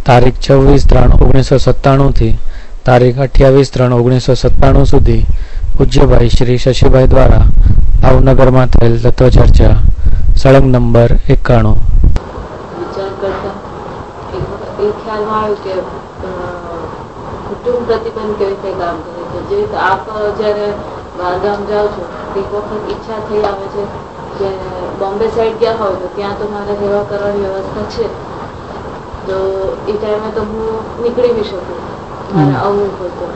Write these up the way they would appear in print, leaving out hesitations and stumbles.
તારીખ 26/3/1997 થી તારીખ 28/3/1997 સુધી પૂજ્યભાઈ શ્રી શશીભાઈ દ્વારા ભાવનગરમાં થયેલ તત્વચર્ચા સળંગ નંબર 91. વિચાર કરતા એ ખ્યાલમાં આવ્યું કે કુટુંબ પ્રતિબંધ કેવી રીતે કામ કરે છે. જે રીતે આપ જયારે બહારગામ જાઓ છો એક વખત ઈચ્છા થઈ આવે છે કે બોમ્બે સાઈડ ગયા હોય તો ત્યાં તો મારે રહેવા કરવાની વ્યવસ્થા છે, તો એ ટાઈમે તો હું નીકળી બી શકું, મારે આવવું હોય તો.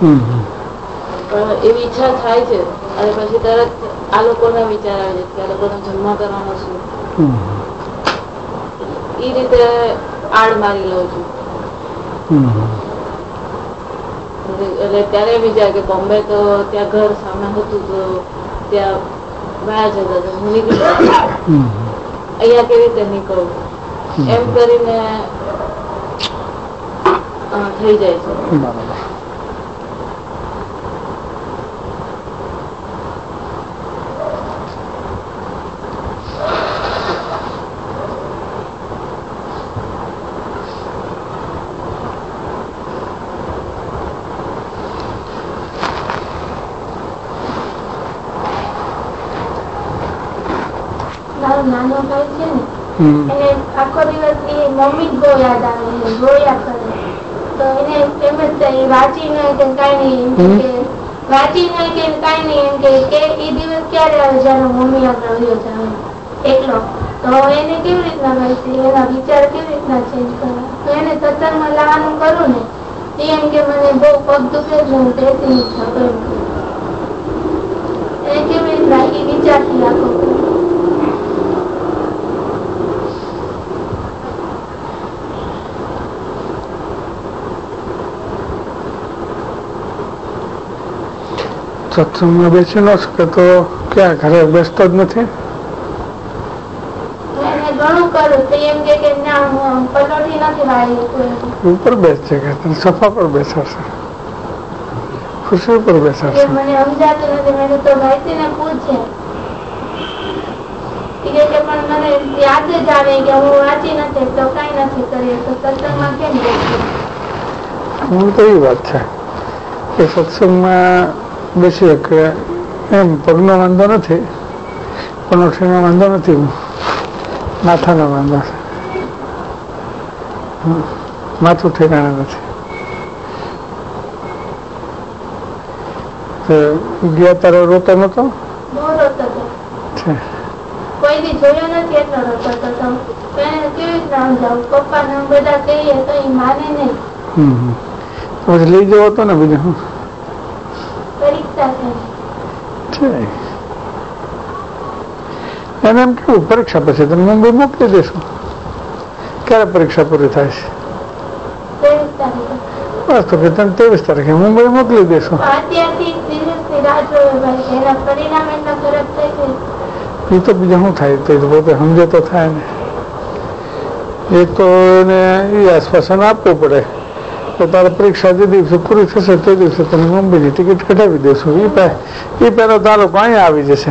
પણ એવી ઈચ્છા થાય છે અને પછી તરત આ લોકોના વિચાર આવે છે કે આ લોકોને જમવા કરવાનો શું, એ રીતે આડ મારી લઉં છું. એટલે ત્યારે વિચાર કે બોમ્બે તો ત્યાં ઘર સામે હતું તો ત્યાં બહાર જતા હતા, હું નીકળી અહીંયા કેવી રીતે નીકળું એમ કરીને થઈ જાય છે. નાનો ભાઈ છે ને એને આખો દિવસ એ મમ્મી બહુ યાદ આવે, રોયા કરે. તો એને એમ જ થાય વાંચી નહીં કે કઈ નહીં, વાંચી નહીં કે કઈ નહીં, એમ કે એ દિવસ ક્યારે આવે જયારે મમ્મી આગળ રહ્યો છે એકલો. તો એને કેવી રીતના મળશે, એના વિચાર કેવી રીતના ચેન્જ કરવા. તો એને સત્સંગમાં લાવવાનું કરું ને એમ કે મને બહુ પગ દુખે છે, હું બેસી નહીં શકું. એને કેવી રીતના એ વિચારથી આખો સત્સંગમાં બેસી ન શકે તો ક્યાં ઘરે બેસતો જ નથી. ઉપર બેસશે કે સફા પર બેસાડશે, ખુરશી પર બેસાડશે. મને સમજાતું નથી. મેં તો ભાઈથી ને પૂછે પણ મને યાદ જ આવે કે હું વાંચી નથી તો કઈ નથી કરી તો સત્સંગમાં કેમ બેસું. હું તો એ વાત છે કે સત્સંગમાં બેસી શકે એમ પગનો વાંધો નથી, પનોઠીનો વાંધો નથી, માથાનો વાંધો છે, માથું ઠેકાણે નથી. ગયા તારો રોતો નતો? કોઈ દી જોયો નથી એટલો રોતો હતો. કેવી રીતના સમજાવું, પપ્પાને બધા કહીએ તો એ માને નહીં. પછી લઈ જવો હતો ને બીજું પરીક્ષા છે એને એમ કેવું પરીક્ષા પછી તમે મુંબઈ મોકલી દેશો. ક્યારે પરીક્ષા પૂરી થાય છે? બસ તો કે તમે 23 તારીખે મુંબઈ મોકલી દેશો. એ તો બીજા શું થાય, તો પોતે સમજે તો થાય ને. એ તો એને એ આશ્વાસન આપવું પડે તો તારે પરીક્ષા જે દિવસે પૂરી થશે તે દિવસે તમે મુંબઈની ટિકિટ કઢાવી દેશો. એ પહેલો તારો અહીંયા આવી જશે.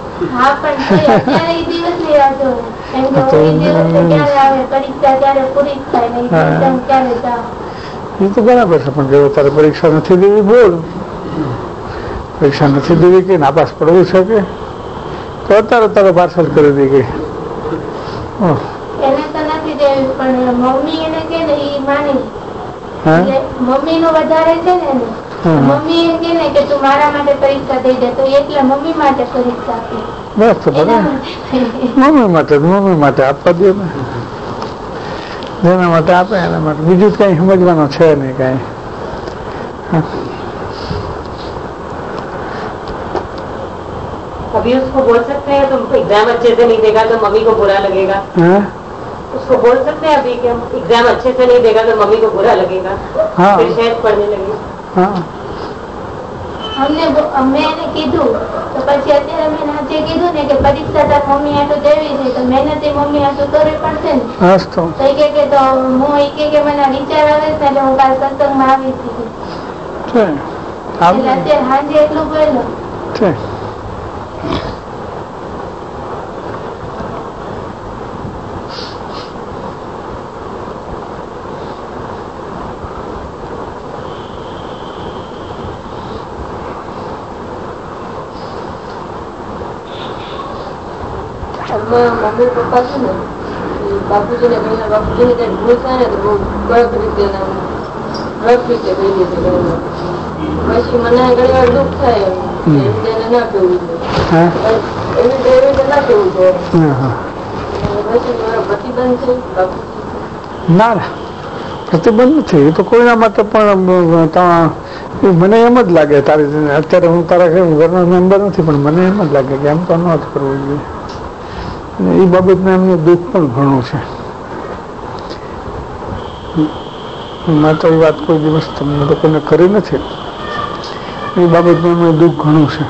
એ તો બરાબર છે, પણ જો તારે પરીક્ષા નથી દેવી બોલ, પરીક્ષા નથી દેવી કે નાપાસ પડવું છે કે તો અત્યારે તારે પાર્સલ કરી દે ગઈ. મમ્મી નું વધારે છે ને, મમ્મી એમ કે ને કે તું મારા માટે પરીક્ષા દઈ દે, તો એટલે મમ્મી માટે પરીક્ષા આપી. બસ તો મમ્મી માટે આપવા દે ને, જેના માટે આપે એના માટે. બીજું કઈ સમજવાનું છે નહીં કઈ. अभी उसको बोल सकते हैं तुमको एग्जाम अच्छे से नहीं देगा तो मम्मी को बुरा लगेगा. उसको बोल सकते हैं अभी कि हम एग्जाम अच्छे से नहीं देगा तो मम्मी को बुरा लगेगा, फिर शायद पढ़ने लगेगा. મેં એને કીધું તો પછી અત્યારે મેં આજે કીધું ને કે પરીક્ષા તાર મમ્મી આટલું દેવી છે તો મહેનત મમ્મી આટલું કરવી પડશે ને. તો તો હું કે મને વિચાર આવે છે એટલે હું કાલ સત્સંગમાં આવી હતી. અત્યારે સાંજે એટલું બોલ્યો. મમ્મી પપ્પા છે ને બાપુજીને ઘણી વાર બાપુજીને કઈ ભૂલ થાય ને તો બહુ કડક રીતે રફ રીતે કહી દે છે ઘણી વાર. પછી મને ઘણી વાર દુઃખ થાય એમ એને ના કહેવું જોઈએ, એવી રીતે ના કહેવું જોઈએ. પછી મારો પ્રતિબંધ છે બાપુજી? ના ના, પ્રતિબંધ નથી. એ તો કોઈના માટે પણ મને એમ જ લાગે તારી અત્યારે હું તારા ઘરનો મેમ્બર નથી પણ મને એમ જ લાગે કે એમ તો ન જ કરવું જોઈએ. અને એ બાબતને એમનું દુઃખ પણ ઘણું છે. મેં તો એ વાત કોઈ દિવસ તમને તો કોઈને કરી નથી. એ બાબતનું એમનું દુઃખ ઘણું છે.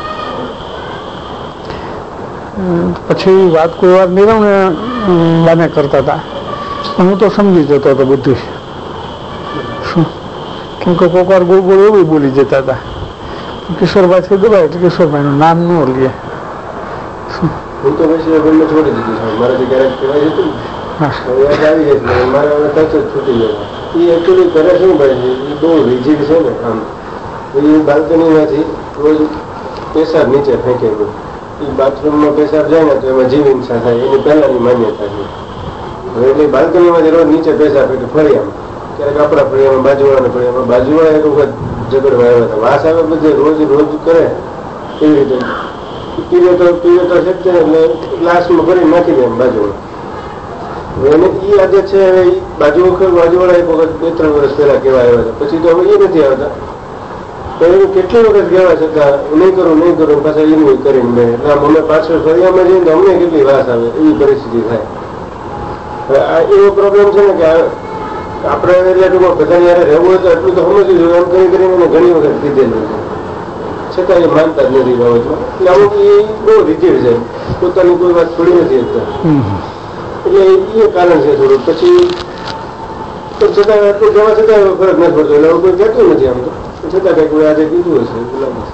પછી વાત કોઈ વાર નિરવને બાને કરતા હતા, હું તો સમજી જતો હતો બધી. શું કેમ કે કોઈક વાર ગોળ ગોળ એવું બોલી જતા હતા. કિશોરભાઈ દબાય એટલે કિશોરભાઈનું નામ ન લે. હું તો પછી બંને છોડી દીધું. મારાથી ક્યારેક કહેવાય જતું યાદ આવી જાય મારા ટચ જ છૂટી જાય. એ એકચ્યુઅલી કરે શું ભાઈ, એ બહુ રિજિડ છે ને આમ. એ બાલ્કનીમાંથી રોજ પેશાબ નીચે ફેંકેલું. એ બાથરૂમમાં પેશાબ જાય ને તો એમાં જીવ હિંસા થાય, એની પહેલાની માન્યતા છે. હવે એટલે બાલ્કનીમાંથી રોજ નીચે પેશાબ એટલે ફળિયામાં, ક્યારેક આપણા ફળિયામાં બાજુવાળાના ફળિયામાં, બાજુવાળા એક વખત ઝઘડવા આવ્યા હતા. વાસ આવે બધે રોજ રોજ કરે એવી રીતે પીવે તો શકશે એટલે ગ્લાસમાં ભરી નાખી દે એમ બાજુમાં. એને એ આદત છે. હવે બાજુવાળા એક વખત 2-3 વર્ષ પહેલા કહેવા આવ્યા હતા, પછી તો હવે એ નથી આવતા. તો એને કેટલી વખત કહેવા છતાં નહીં કરું પાછા એનું કરીને મેં એટલે અમે પાછળ ફરિયામાં જઈએ તો અમને કેટલી વાસ આવે એવી પરિસ્થિતિ થાય. હવે આ એવો પ્રોબ્લેમ છે ને કે આપણે એટલે ટૂંકમાં બધાને યારે રહેવું હોય તો એટલું તો સમજવું જોઈએ. એમ કરીને એને ઘણી વખત કીધેલું છે, છતાં એ માનતા જ નથી બાબતમાં. એટલે અમુક એ બહુ રિજિડ છે, પોતાની કોઈ વાત છોડી નથી શકતા. એટલે એ કારણ છે થોડું. પછી છતાં એટલું જવા છતાં ફરક નથી પડતો. એટલે કોઈ કહેતું નથી આમ તો, છતાં કંઈક કોઈ આજે કીધું હશે ગુલામ.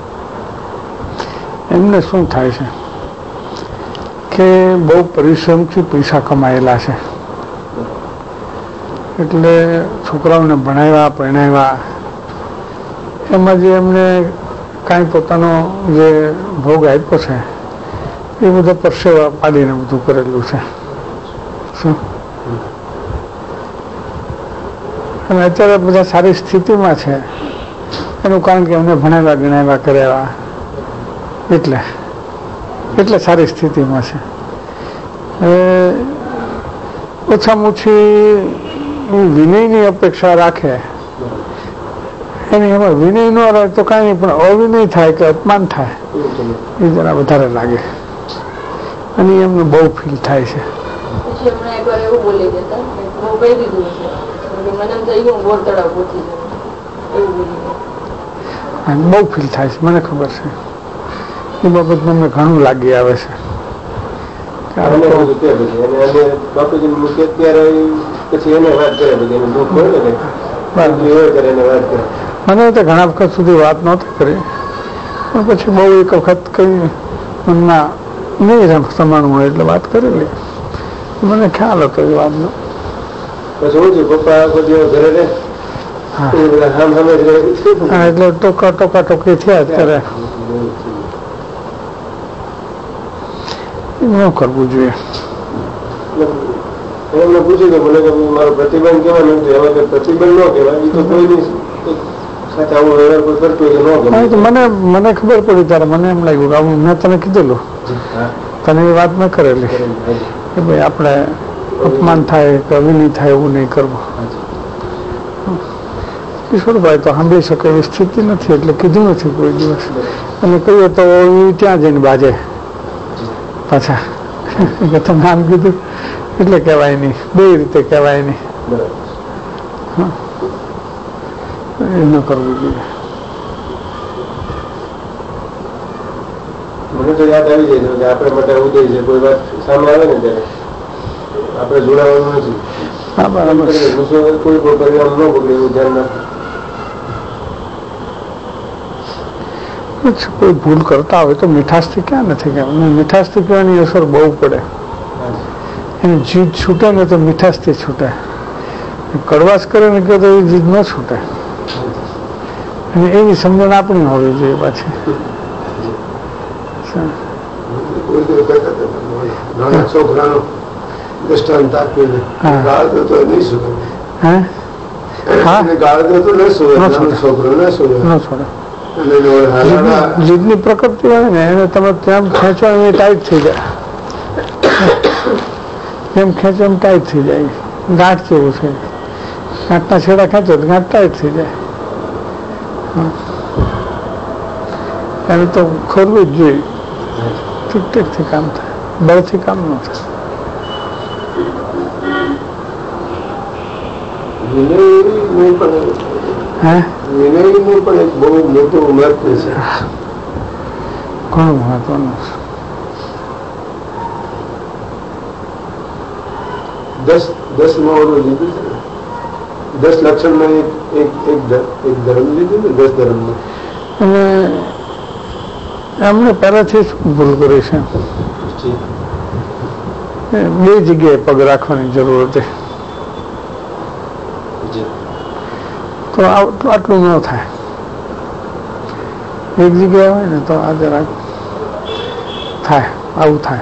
એમને શું થાય છે કે બહુ પરિશ્રમથી પૈસા કમાયેલા છે, એટલે છોકરાઓને ભણાવ્યા પરણાવ્યા, એમાં જે એમને કાંઈ પોતાનો જે ભોગ આપ્યો છે એ બધો પરસેવા પાડીને બધું કરેલું છે. શું અને અત્યારે બધા સારી સ્થિતિમાં છે એનું કારણ કે એમને ભણાવ્યા ગણાવ્યા કર્યા એટલે સારી સ્થિતિમાં છે. ઓછામાં ઓછી વિનયની અપેક્ષા રાખે. એની એમાં વિનય ન રહે તો કાંઈ નહીં, પણ અવિનય થાય કે અપમાન થાય એ જરા વધારે લાગે અને એમને બહુ ફીલ થાય છે. પછી હમણાં એકવાર એવું બોલી દેતા હું કહી દીધું છે મને એમ થઈ ગયું ગોળ તળાવ પહોંચી જાય એવું બોલી. બહુ ફીલ થાય છે, મને ખબર છે. એ બાબત મને ઘણું લાગી આવે છે. મને તો ઘણા વખત સુધી વાત નહોતી કરી, પણ પછી બહુ એક વખત કઈ મનમાં નહીં સમાણું હોય એટલે વાત કરેલી. મને ખ્યાલ હતો એ વાતનો. એટલે ટોકા ટોકી થયા અત્યારે ન કરવું જોઈએ. એમને પૂછ્યું કે મને મારો પ્રતિબંધ કહેવાનું હતું, એમાં પ્રતિબંધ ન કહેવાય. એ તો કોઈ સાથે આવું વ્યવહાર કોઈ કરતો હોય તો મને ખબર પડી ત્યારે મને એમ લાગ્યું કે મેં તને કીધેલું, તને એ વાત મેં કરેલી કે ભાઈ આપણે અપમાન થાય કે અવિનય થાય એવું નહીં કરવું. કિશોરભાઈ તો સાંભળી શકે એવી સ્થિતિ નથી એટલે કીધું નથી કોઈ દિવસ. અને કહીએ તો એ ત્યાં જઈને બાજે પાછા કે તમે નામ કીધું એટલે કહેવાય નહીં, બે રીતે કહેવાય નહીં. એ ન કરવું જોઈએ. મને તો યાદ આવી જાય છે કે આપણે માટે ઉદય છે, કોઈ વાત સામે આવે ને ત્યારે આપણે જોડાવાનું નથી. હા બરાબર. કોઈ પણ પરિણામ ન બગડે એવું ધ્યાન રાખવું. કોઈ ભૂલ કરતા હોય તો મીઠાશથી ક્યાં નથી કહેવાય. મીઠાશથી કહેવાની અસર બહુ પડે. એની જીદ છૂટે ને તો મીઠાશથી છૂટે. કડવાશ કરે ને કે તો એ જીદ ન છૂટે. અને એવી સમજણ આપણી હોવી જોઈએ પાછી. નાના છોકરાનો દ્રષ્ટાંત આપ્યું ગાળ દો તો નહીં સુધે. ગાળ દો તો નહીં સુધે, છોકરો ન સુધે. જીભની પ્રકૃતિ હોય ને એને તમે તેમ ખેંચો એ ટાઈટ થઈ જાય, એમ ખેંચો એમ ટાઈટ થઈ જાય. ગાંઠ જેવું છે, ગાંઠના છેડા ખેંચો તો ગાંઠ ટાઈટ થઈ જાય. એને તો ખોરવું જ જોઈએ, ઠીક ઠીકથી કામ થાય, બળથી કામ ન થાય. વિનયનું પણ એક બહુ મોટું મહત્વ છે, ઘણું મહત્વનું છે. 10 માં ઓલું લીધું છે ને, 10 લક્ષણમાં એક ધર્મ લીધું ને, 10 ધર્મમાં. અને એમને પહેલાથી જ ભૂલ કરી છે. બે જગ્યાએ પગ રાખવાની જરૂર હતી, તો આટલું ન થાય. એક જગ્યાએ હોય ને તો આ જરાક થાય, આવું થાય.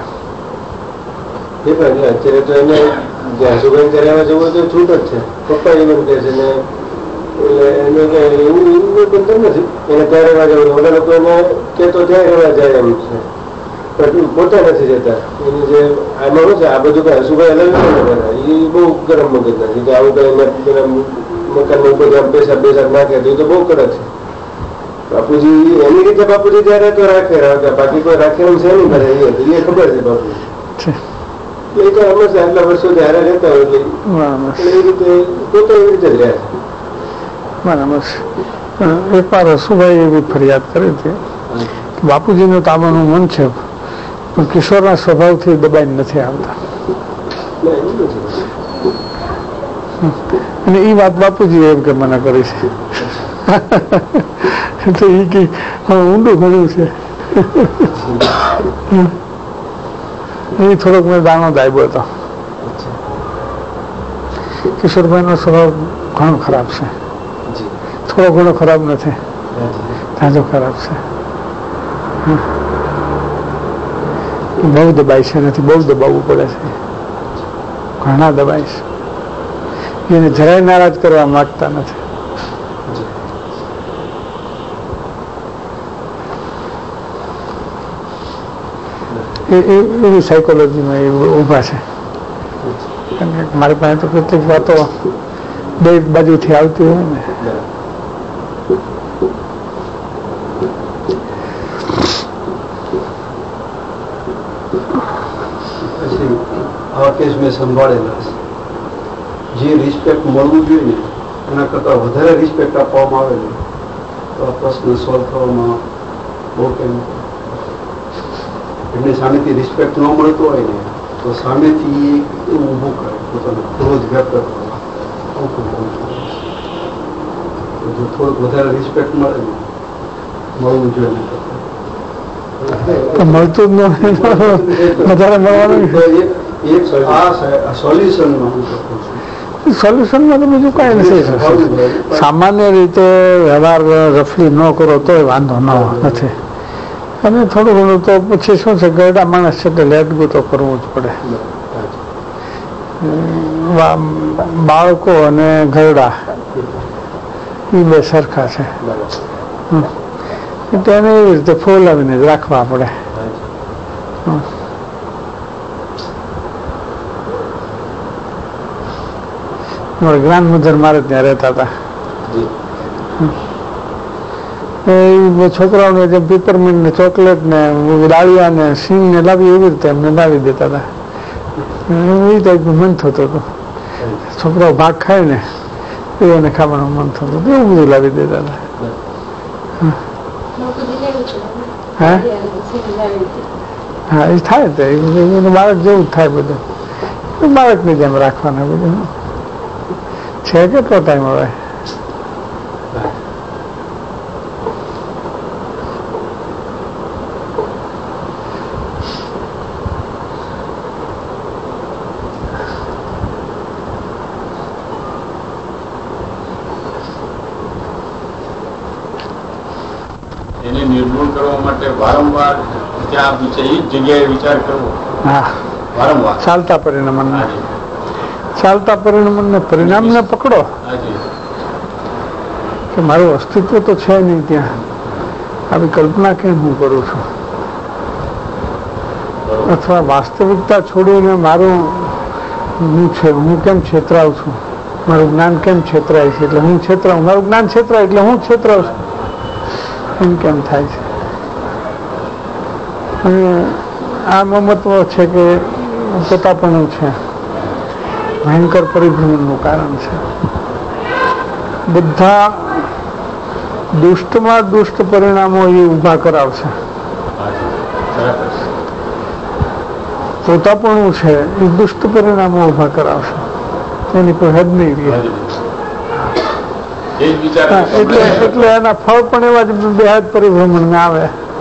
અત્યારે તો એને જાસુભાઈ કરાવવા જવું તો છૂટ જ છે. પપ્પા એમ કહે છે ને, એટલે એને કઈ એવું બંધન નથી. એને ત્યાં રહેવા જવું, બધા લોકો એને કેતો ત્યાં રહેવા જાય એમ છે, પણ પોતા નથી જતા. એની જે આમાં શું છે, આ બધું કઈ હસુભાઈ અલગ એ બહુ ગરમ મગજ નથી કે આવું કઈ મકાન ઉપર પૈસા નાખે તો એ તો બહુ કડક છે. બાપુજી એની રીતે બાપુજી ત્યારે તો રાખે, બાકી કોઈ રાખે એમ છે નહીં કરે, એ ખબર છે બાપુજી. એ તો હંમેશા આટલા વર્ષો જયારે રહેતા હોય એટલે એ રીતે પોતે એવી રીતે જ રહ્યા છે. બરાબર છે. એક વાર હસુભાઈ એવી ફરિયાદ કરી હતી કે બાપુજીનું તો આવવાનું મન છે, પણ કિશોરના સ્વભાવથી દબાઈને નથી આવતા. અને એ વાત બાપુજી એમ કે મને કરી છે, તો એ કે ઊંડું ઘણું છે. એ થોડોક મેં દાણો દાયબો હતો. કિશોરભાઈનો સ્વભાવ ઘણો ખરાબ છે, થોડો ઘણો ખરાબ નથી, તાજો ખરાબ છે. બહુ દબાય છે, નથી બહુ દબાવવું પડે છે, ઘણા દબાય છે. એને જરાય નારાજ કરવા માંગતા નથી. એવી સાયકોલોજીમાં એ ઊભા છે. મારી પાસે તો કેટલીક વાતો બે બાજુથી આવતી હોય ને. આવા કેસ મેં સંભાળેલા છે. જે રિસ્પેક્ટ મળવું જોઈએ ને એના કરતાં વધારે રિસ્પેક્ટ આપવામાં આવે ને તો આ પ્રશ્ન સોલ્વ થવામાં બહુ કેમ. એમને સામેથી રિસ્પેક્ટ ન મળતો હોય ને તો સામેથી એવું ઊભું કરે, પોતાનો ક્રોધ વ્યક્ત કરવા. જો થોડુંક વધારે રિસ્પેક્ટ મળે ને મળવું જોઈએ. મળતું જ ન વધારે મળવાનું. સોલ્યુશનમાં તો બીજું કઈ નથી. સામાન્ય રીતે વ્યવહાર રફલી ન કરો તો વાંધો નથી. અને થોડું ઘણું તો પછી શું છે, ગરડા માણસ છે એટલે લેટગું તો કરવું જ પડે. બાળકો અને ઘરડા એ બે સરખા છે, એટલે એને એવી રીતે ફોલાવીને જ રાખવા પડે. મારા ગ્રાન્ડમધર મારે ત્યાં રહેતા હતા. એ છોકરાઓને જે પીપરમિન્ટ ને ચોકલેટ ને ડાળિયા ને સિંગ ને લાવી એવી રીતે એમને લાવી દેતા હતા. એ ટાઈપનું મન થતું હતું. છોકરાઓ ભાગ ખાય ને એને ખાવાનું મન થતું હતું, એવું બધું લાવી દેતા હતા. હા, એ થાય તો એનું બાળક જેવું જ થાય બધું. બાળકની જેમ રાખવાના બધું છે. કેટલો ટાઈમ હવે? એને નિર્મૂળ કરવા માટે વારંવાર ત્યાં એ જ જગ્યાએ વિચાર કરવો. હા, ચાલતા પરિણમનને, ચાલતા પરિણમનને પરિણામને પકડો કે મારું અસ્તિત્વ તો છે નહીં ત્યાં, આવી કલ્પના કેમ હું કરું છું, અથવા વાસ્તવિકતા છોડીને મારું હું છે, હું કેમ છેતરાવ છું, મારું જ્ઞાન કેમ છેતરાય છે એટલે હું છેતરાવું, મારું જ્ઞાન છેતરાય એટલે હું છેતરાવ છું, એમ કેમ થાય છે. અને આ મમત્વ છે કે પોતાપણું છે, ભયંકર પરિભ્રમણનું કારણ છે. બધા દુષ્ટમાં દુષ્ટ પરિણામો એ ઊભા કરાવશે. પોતાપણું છે એ દુષ્ટ પરિણામો ઊભા કરાવશે, એની કોઈ હદ નહીં રહે. એટલે એના ફળ પણ એવા જ બેહદ પરિભ્રમણ આવે,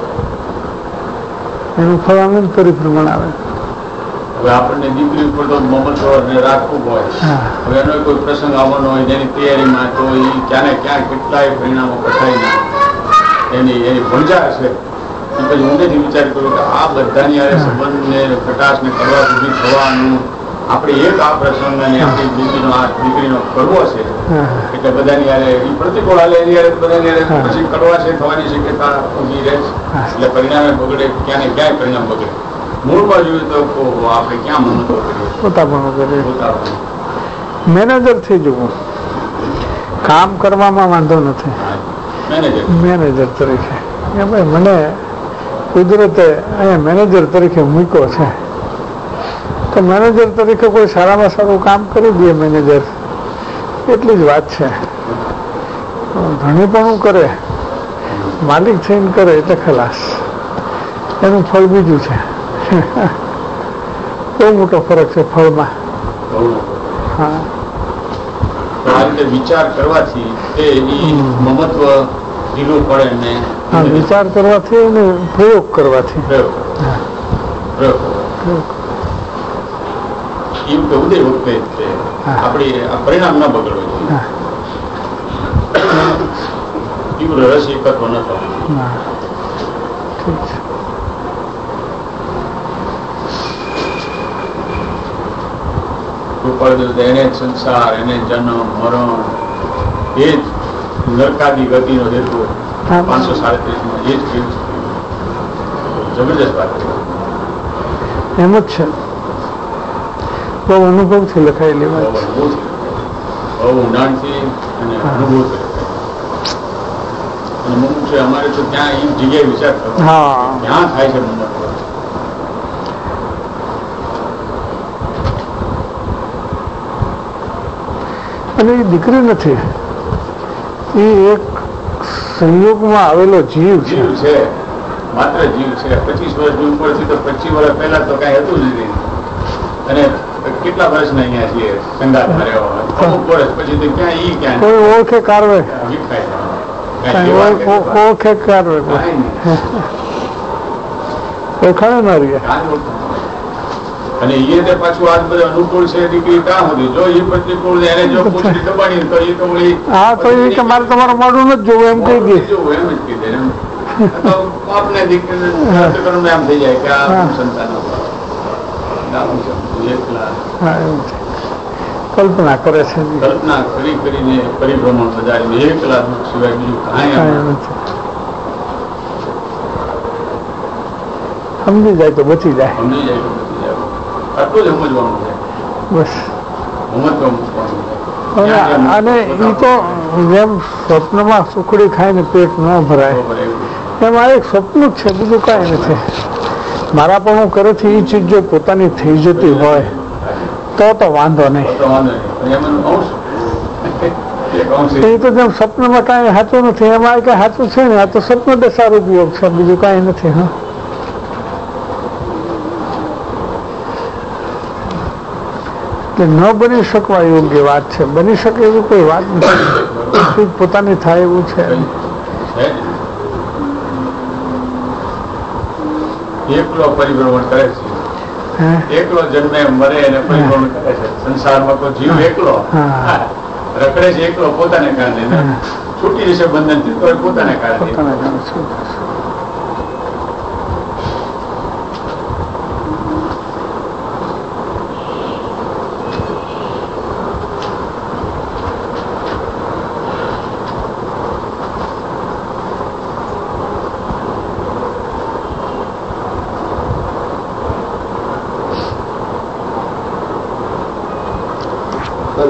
એનું ફળ આનંદ પરિભ્રમણ આવે. હવે આપણને દીકરી ઉપર તો મમત્વ રાખવું હોય, હવે એનો કોઈ પ્રસંગ આવવાનો હોય જેની તૈયારીમાં, તો એ ક્યાં ને ક્યાં કેટલાય પરિણામો કથાઈને એની ભણજા છે. પછી ઊંડેથી વિચાર કર્યો કે આ બધાની યારે સંબંધને કટાશને કરવા સુધી થવાનું, આપણે એક આ પ્રસંગ અને આપણી દીકરીનો કરવો છે એટલે બધાની યારે એ પ્રતિકૂળ હાલે એની યારે બધાની યારે પછી કરવા છે થવાની શક્યતા ઊભી રહે છે. એટલે પરિણામે બગડે, ક્યાં ને ક્યાંય પરિણામ બગડે. મૂળમાં જોઈએ તો આપણે ક્યાં મહત્વ કરીએ, પોતાપણું મેનેજર થઈ જવું. કામ કરવામાં વાંધો નથી, મેનેજર તરીકે ભાઈ મને કુદરતે અહીંયા મેનેજર તરીકે મૂક્યો છે, તો મેનેજર તરીકે કોઈ સારામાં સારું કામ કરી દે મેનેજર, એટલી જ વાત છે. ધણીપણું કરે, માલિક થઈને કરે એટલે ખલાસ, એનું ફળ બીજું છે. બહુ મોટો ફરક છે ફળમાં. હા, આ રીતે વિચાર કરવાથી મમત્વ ઢીલું પડે ને, વિચાર કરવાથી અને પ્રયોગ કરવાથી એવું કે ઉદય વખતે આપણી પરિણામ ન બગડવું જોઈએ, તીવ્ર રસ એકત્વ ન થવું. એને સંસાર, એને જન્મ મરણ, એ જ નરકાદી ગતિનો હેતુ 537 એ જ કેવું જબરજસ્ત વાત એમ જ છે. બહુ અનુભવથી લખાયેલી વાત, બહુ ઊંડાણથી અને અનુભવથી. અને મુમુક્ષ છે અમારે તો ત્યાં એ જગ્યાએ વિચાર કરો ક્યાં થાય છે મમત્વ. અને એ દીકરી નથી, એ એક સંયોગમાં આવેલો જીવ છે, માત્ર જીવ છે. 25 વર્ષની ઉપરથી તો 25 વર્ષ પહેલા તો કઈ હતું જ નહીં. અને કેટલા વર્ષના અહીંયા છીએ સંગાતમાં રહેવા, અમુક વર્ષ પછી તો ક્યાં કોઈ ઓળખે કારવે, ઓળખે કારવે ઓળખાણે ના રહીએ. અને એ પાછું આ બધા અનુકૂળ છે દીકરી ક્યાં સુધી, જો એ પ્રતિકૂળ એને જો પૂછડી દબાણી તો એ તો હા તો એ કે મારે તમારું મોઢું નથી જોવું એમ કહી દે, એમ જ કહી દે. આપને દીકરી એમ થઈ જાય કે આ સંતાન કલ્પના કરે છે, કલ્પના કરીને પરિભ્રમણ વધારીને એકલા દુઃખ સિવાય બીજું કાંઈ સમજી જાય તો બચી જાય, સમજી જાય તો બચી જાય. આટલું જ સમજવાનું છે બસ. મહત્વ અને એ તો જેમ સ્વપ્નમાં સુખડી ખાઈને પેટ ન ભરાય એમાં એક સ્વપ્ન જ છે, બીજું કાંઈ નથી. મારા પણ હું કરેથી એ ચીજ જો પોતાની થઈ જતી હોય તો વાંધો નહીં. એ તો જેમ સ્વપ્નમાં કાંઈ સાચું નથી, એમાં કઈ સાચું છે ને, આ તો સ્વપ્ન દશારૂપ યોગ છે, બીજું કાંઈ નથી. હા, ન બની શકવા યોગ્ય વાત છે, બની શકે એવી કોઈ વાત નથી, પોતાની થાય એવું છે. એકલો પરિભ્રમણ કરે છે, એકલો જન્મે મરે અને પરિભ્રમણ કરે છે. સંસારમાં કોઈ જીવ એકલો રખડે છે, એકલો પોતાને કારણે છૂટી જશે બંધન થી તો પોતાને કારણે.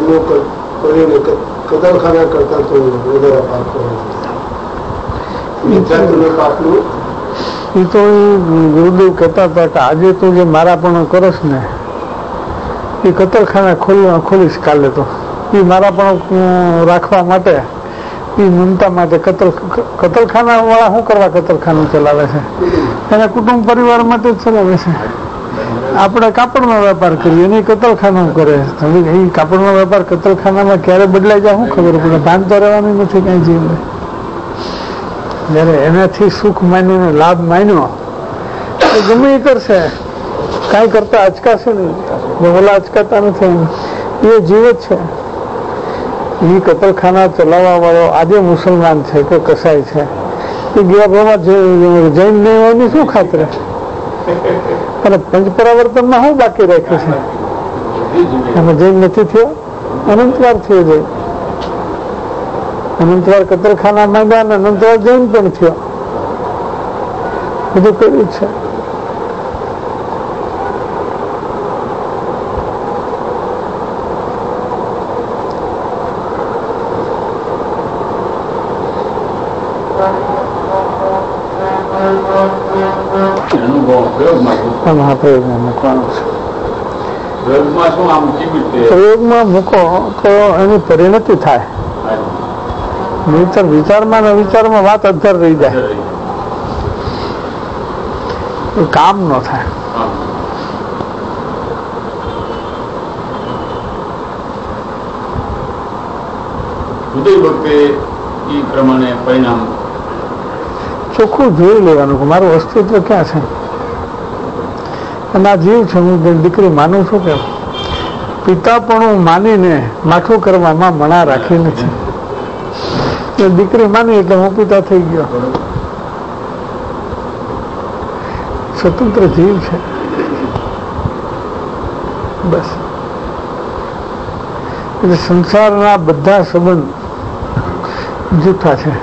કર્મો કરીને કતલખાના કરતા તો વધારે પાપ કરે પાપનું. એ તો ગુરુદેવ કહેતા હતા કે આજે તું જે મારા પણ કરસ ને એ કતલખાના ખોલીશ કાલે તો. એ મારા પણ રાખવા માટે, એ મમતા માટે કતલખાના વાળા શું કરવા કતલખાનું ચલાવે છે? એના કુટુંબ પરિવાર માટે જ ચલાવે છે. આપણે કાપડનો વેપાર કરીએ ને કતલખાનું કરે. હવે એ કાપડનો વેપાર કતલખાનામાં ક્યારે બદલાઈ જાય શું ખબર પડે? ભાન તો રહેવાની નથી કઈ જીવને. જયારે એનાથી સુખ માન્યું ને લાભ માન્યો એ ગમે એ કરશે, કાંઈ કરતા અચકાશે નહીં. ઓલા અચકાતા નથી, એ જીવ જ છે. એ કતલખાના ચલાવવા વાળો આજે મુસલમાન છે કે કસાઈ છે, એ ગયા ભાવમાં જૈન નહીં હોય ની શું ખાતરે? અને પંચપરાવર્તનમાં શું બાકી રાખ્યું છે? એમાં જૈન નથી થયો, અનંતવાર થયો જૈન. અનંતવાર કતલખાના માંગ્યા અને અનંતવાર જૈન પણ થયો. બધું કર્યું છે. પ્રયોગમાં મૂકો તો એની પરિણતિ થાય. વિચારમાં ને વિચારમાં વાત અધર રહી જાય, કામ ન થાય. ઉદય વખતે એ પ્રમાણે પરિણામ ચોખ્ખું જોઈ લેવાનું કે મારું અસ્તિત્વ ક્યાં છે. અને આ જીવ છે, હું દીકરી માનું છું કે પિતા પણ માનીને માઠું કરવામાં મણા રાખી નથી. દીકરી માની એટલે હું પિતા થઈ ગયો. સ્વતંત્ર જીવ છે બસ. એટલે સંસારના બધા સંબંધ જૂઠા છે,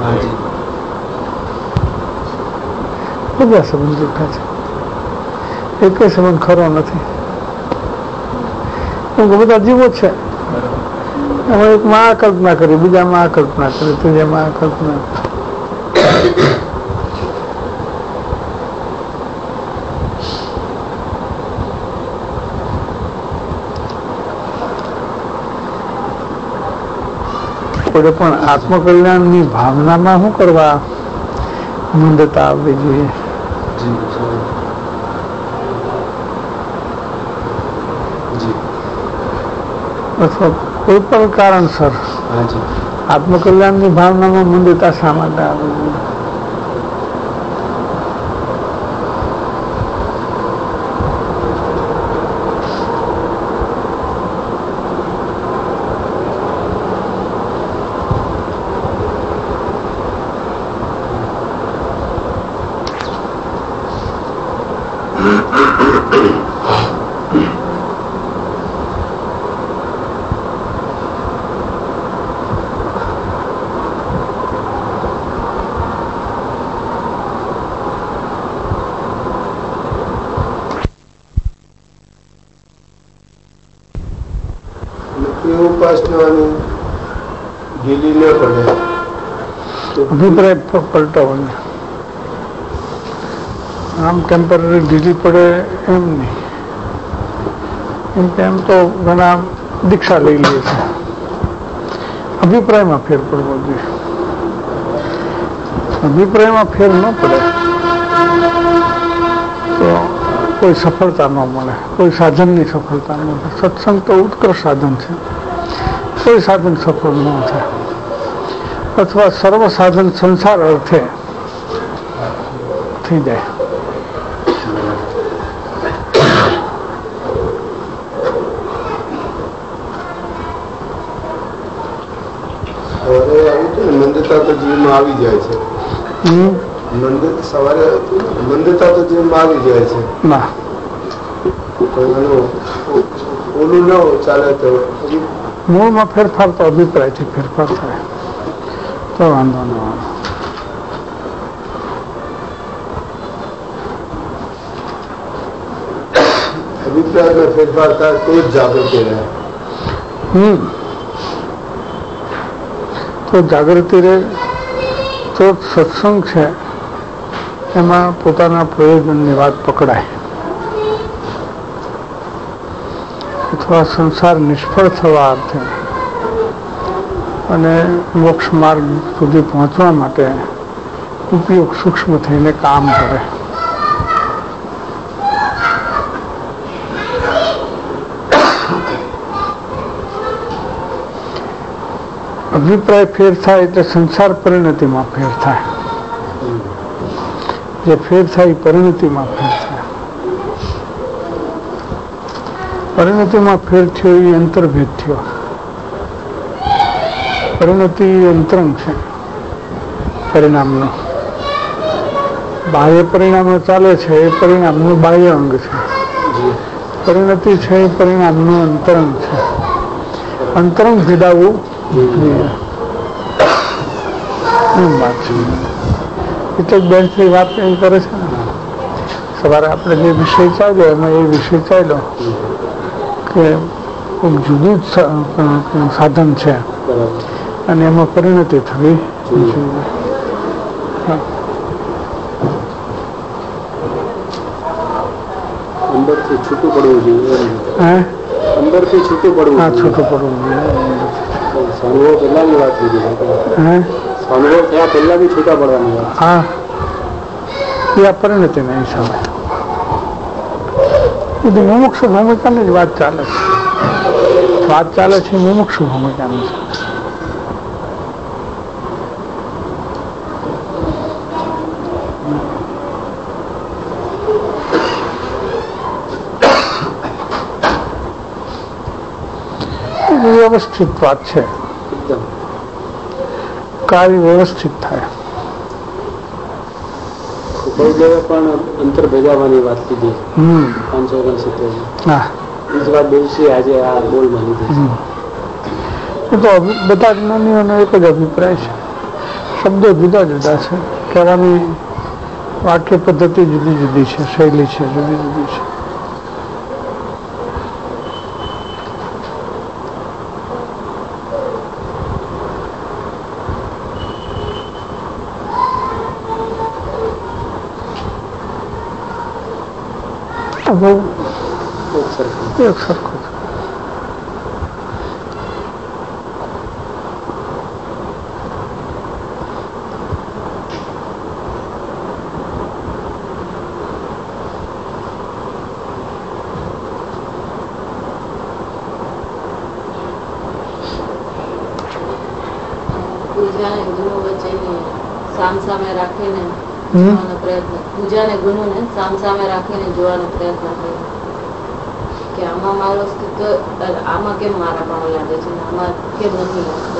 બધા સંબંધ જૂઠા છે. એક સંબંધ ખરો નથી. બધા જીવો છે. એમાં એક માં આ કલ્પના કરી, બીજામાં આ કલ્પના કરી, ત્રીજામાં આ કલ્પના. પણ આત્મકલ્યાણની ભાવનામાં શું કરવા મંદતા આવવી જોઈએ. અથવા કોઈ પણ કારણસર આત્મકલ્યાણની ભાવનામાં મંદતા શા માટે આવે? અભિપ્રાય પલટાવવાનો. આમ ટેમ્પરરી ઢીલી પડે એમ નહીં. એમ તો ઘણા દીક્ષા લઈ લે છે. અભિપ્રાયમાં ફેર પડવો જોઈએ. અભિપ્રાયમાં ફેર ન પડે તો કોઈ સફળતા ન મળે, કોઈ સાધનની સફળતા ન મળે. સત્સંગ તો ઉત્કર્ષ સાધન છે. કોઈ સાધન સફળ ન થાય. અથવા સર્વ સાધન સંસાર અર્થે થઈ જાય. મંદતા તો જીવનમાં આવી જાય છે. સવારે મંદતા તો જીવનમાં આવી જાય છે. ના ઓલું ન ચાલે તો મૂળમાં ફેરફાર તો અભિપ્રાયથી ફેરફાર થાય તો વાંધો ન આવે. અભિપ્રાયમાં ફેરફાર થાય તો જ જાગૃતિ રહે. તો જાગૃતિ રહે તો સત્સંગ છે એમાં પોતાના પ્રયોજનની વાત પકડાય, અથવા સંસાર નિષ્ફળ થવા અર્થે અને મોક્ષ માર્ગ સુધી પહોંચવા માટે ઉપયોગ સૂક્ષ્મ થઈને કામ કરે. અભિપ્રાય ફેર થાય એટલે સંસાર પરિણતિમાં ફેર થાય. જે ફેર થાય પરિણતિમાં ફેર થાય. પરિણતિમાં ફેર થયો એ અંતર્ભેદ થયો. પરિણતિ અંતરંગ છે પરિણામનો. બાહ્ય પરિણામો ચાલે છે એ પરિણામનું બાહ્ય અંગ છે. પરિણતિ છે એ પરિણામનું અંતરંગ છે. અંતરંગ ભેદાવવું વાત છે. એટલે બેનથી વાત એમ કરે છે ને, સવારે આપણે જે વિષય ચાલ્યો એમાં એ વિષય ચાલ્યો કે જુદું જ સાધન છે અને એમાં પરિણતિ થવી જોઈએ. અંદરથી છૂટું પડવું જોઈએ. અંદરથી છૂટું પડવું. હા, છૂટું પડવું જોઈએ. સ્વાનુભવ પહેલાની વાત લીધી. સ્વાનુભવ થયા પહેલા બી છૂટા પડવાની વાત. હા, એ આ પરિણતિના હિસાબે બધી મુમુક્ષુ ભૂમિકાની જ વાત ચાલે છે. વાત ચાલે છે મુમુક્ષુ ભૂમિકાની છે. વ્યવસ્થિત વાત છે. કાર્ય વ્યવસ્થિત થાય. પણ અંતર ભેજાવાની વાત કીધી 569. હા, એ જ વાત દિવસે આજે આ બોલમાં લીધી. એ તો બધા જ્ઞાનીઓનો એક જ અભિપ્રાય છે. શબ્દો જુદા જુદા છે, કહેવાની વાક્ય પદ્ધતિ જુદી જુદી છે, શૈલી છે જુદી જુદી છે. એક સરખું છે. સામસામે રાખીને જોવાનો પ્રયત્ન, પૂજાને ગુણોને સામસામે રાખીને જોવાનો પ્રયત્ન કર્યો કે આમાં મારો અસ્તિત્વ, આમાં કેમ મારા પણ લાગે છે, આમાં કેમ નથી લાગતો.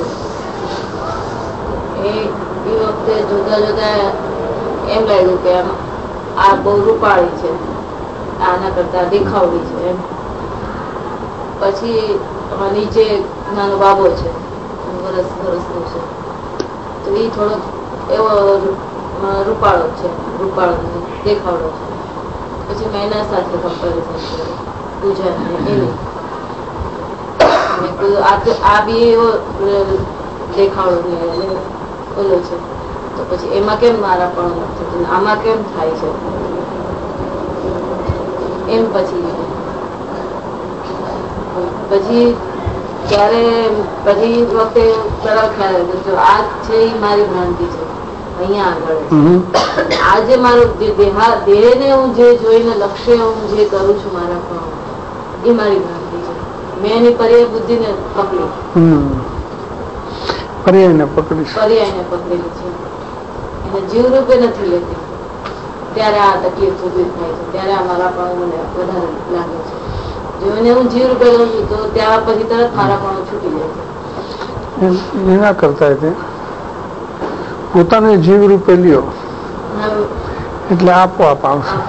એ વખતે જોતા જોતા એમ લાગ્યું કે આ બહુ રૂપાળી છે, આના કરતા દેખાવડી છે એમ. પછી નીચે નાનો બાબો છે, વર્ષનો છે, તો એ થોડોક એવો રૂપાળો છે, રૂપાળો દેખાવડો છે. પછી મેં એના સાથે કમ્પેરિઝન કર્યું પૂજાને એની. આ બી એવો દેખાવડો ઓલો છે, તો પછી એમાં કેમ મારા પણ નથી, આમાં કેમ થાય છે એમ. પછી ત્યારે પછી વખતે સરળ ખ્યાલ આવ્યો આ છે એ મારી ભ્રાંતિ છે. અહીંયા આગળ આ જે મારો દેહને હું જે જોઈને લક્ષ્ય હું જે કરું છું મારા પણ, એ મારી ભ્રાંતિ છે. મેં એની પર્યાય બુદ્ધિને પકડી, પર્યાયને પકડેલી છે, એને જીવ રૂપે નથી લેતી. ત્યારે આ તકલીફ ઉભી થાય છે, ત્યારે આ મારા પણ મને વધારે લાગે છે. જો એને હું જીવ રૂપે લઉં છું તો ત્યાં પછી તરત મારા પણ છૂટી જાય છે. એના કરતા પોતાને જીવ રૂપે લ્યો એટલે આપોઆપ આવશે.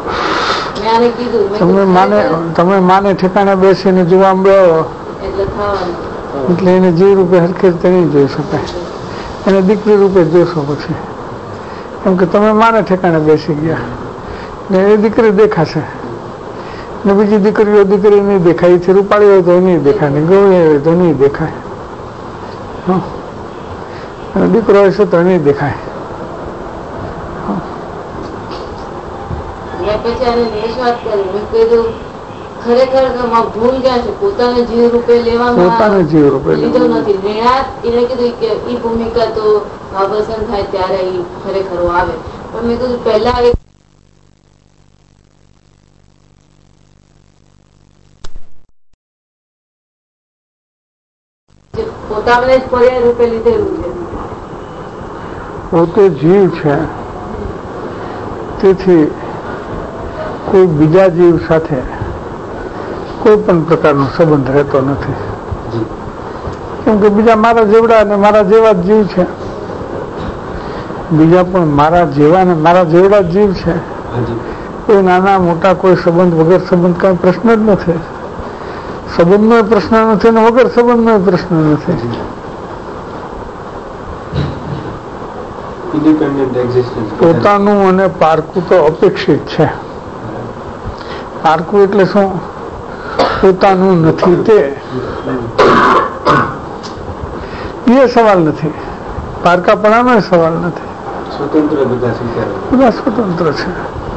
તમે માને ઠેકાણે બેસીને જોવા મળ્યો એટલે એને જીવ રૂપે હરખી રીતે નહીં જોઈ શકાય. એને દીકરી રૂપે જોશો પછી, કેમ કે તમે માને ઠેકાણે બેસી ગયા ને એ દીકરી દેખાશે. ને બીજી દીકરી નહીં દેખાય, છે રૂપાળી હોય તો નહીં દેખાય, ને ગૌરી હોય તો નહીં દેખાય, દીકરો હોય છે તો નહીં દેખાય. ખરેખર ભૂલ ક્યાં છે? પોતાને જીવ રૂપે લેવામાં લીધો નથી. એને કીધું કે ઈ ભૂમિકા તો ભાવસન થાય ત્યારે ઈ ખરેખર આવે. પણ મેં કીધું પહેલા પોતાને જ પર્યાય રૂપે લીધેલું છે. પોતે જીવ છે, તેથી કોઈ બીજા જીવ સાથે કોઈ પણ પ્રકારનો સંબંધ રહેતો નથી. કેમ કે બીજા મારા જેવડા અને મારા જેવા જ જીવ છે, બીજા પણ મારા જેવા ને મારા જેવડા જ જીવ છે. કોઈ નાના મોટા કોઈ સંબંધ વગર સંબંધ કઈ પ્રશ્ન જ નથી. સંબંધનો પ્રશ્ન નથી ને વગર સંબંધનો પ્રશ્ન નથી. પોતાનું અને પારકું તો અપેક્ષિત છે. પારકું એટલે શું? પોતાનું નથી તે એ સવાલ નથી, પારકાપણાનો સવાલ નથી. સ્વતંત્ર બધા સ્વતંત્ર છે.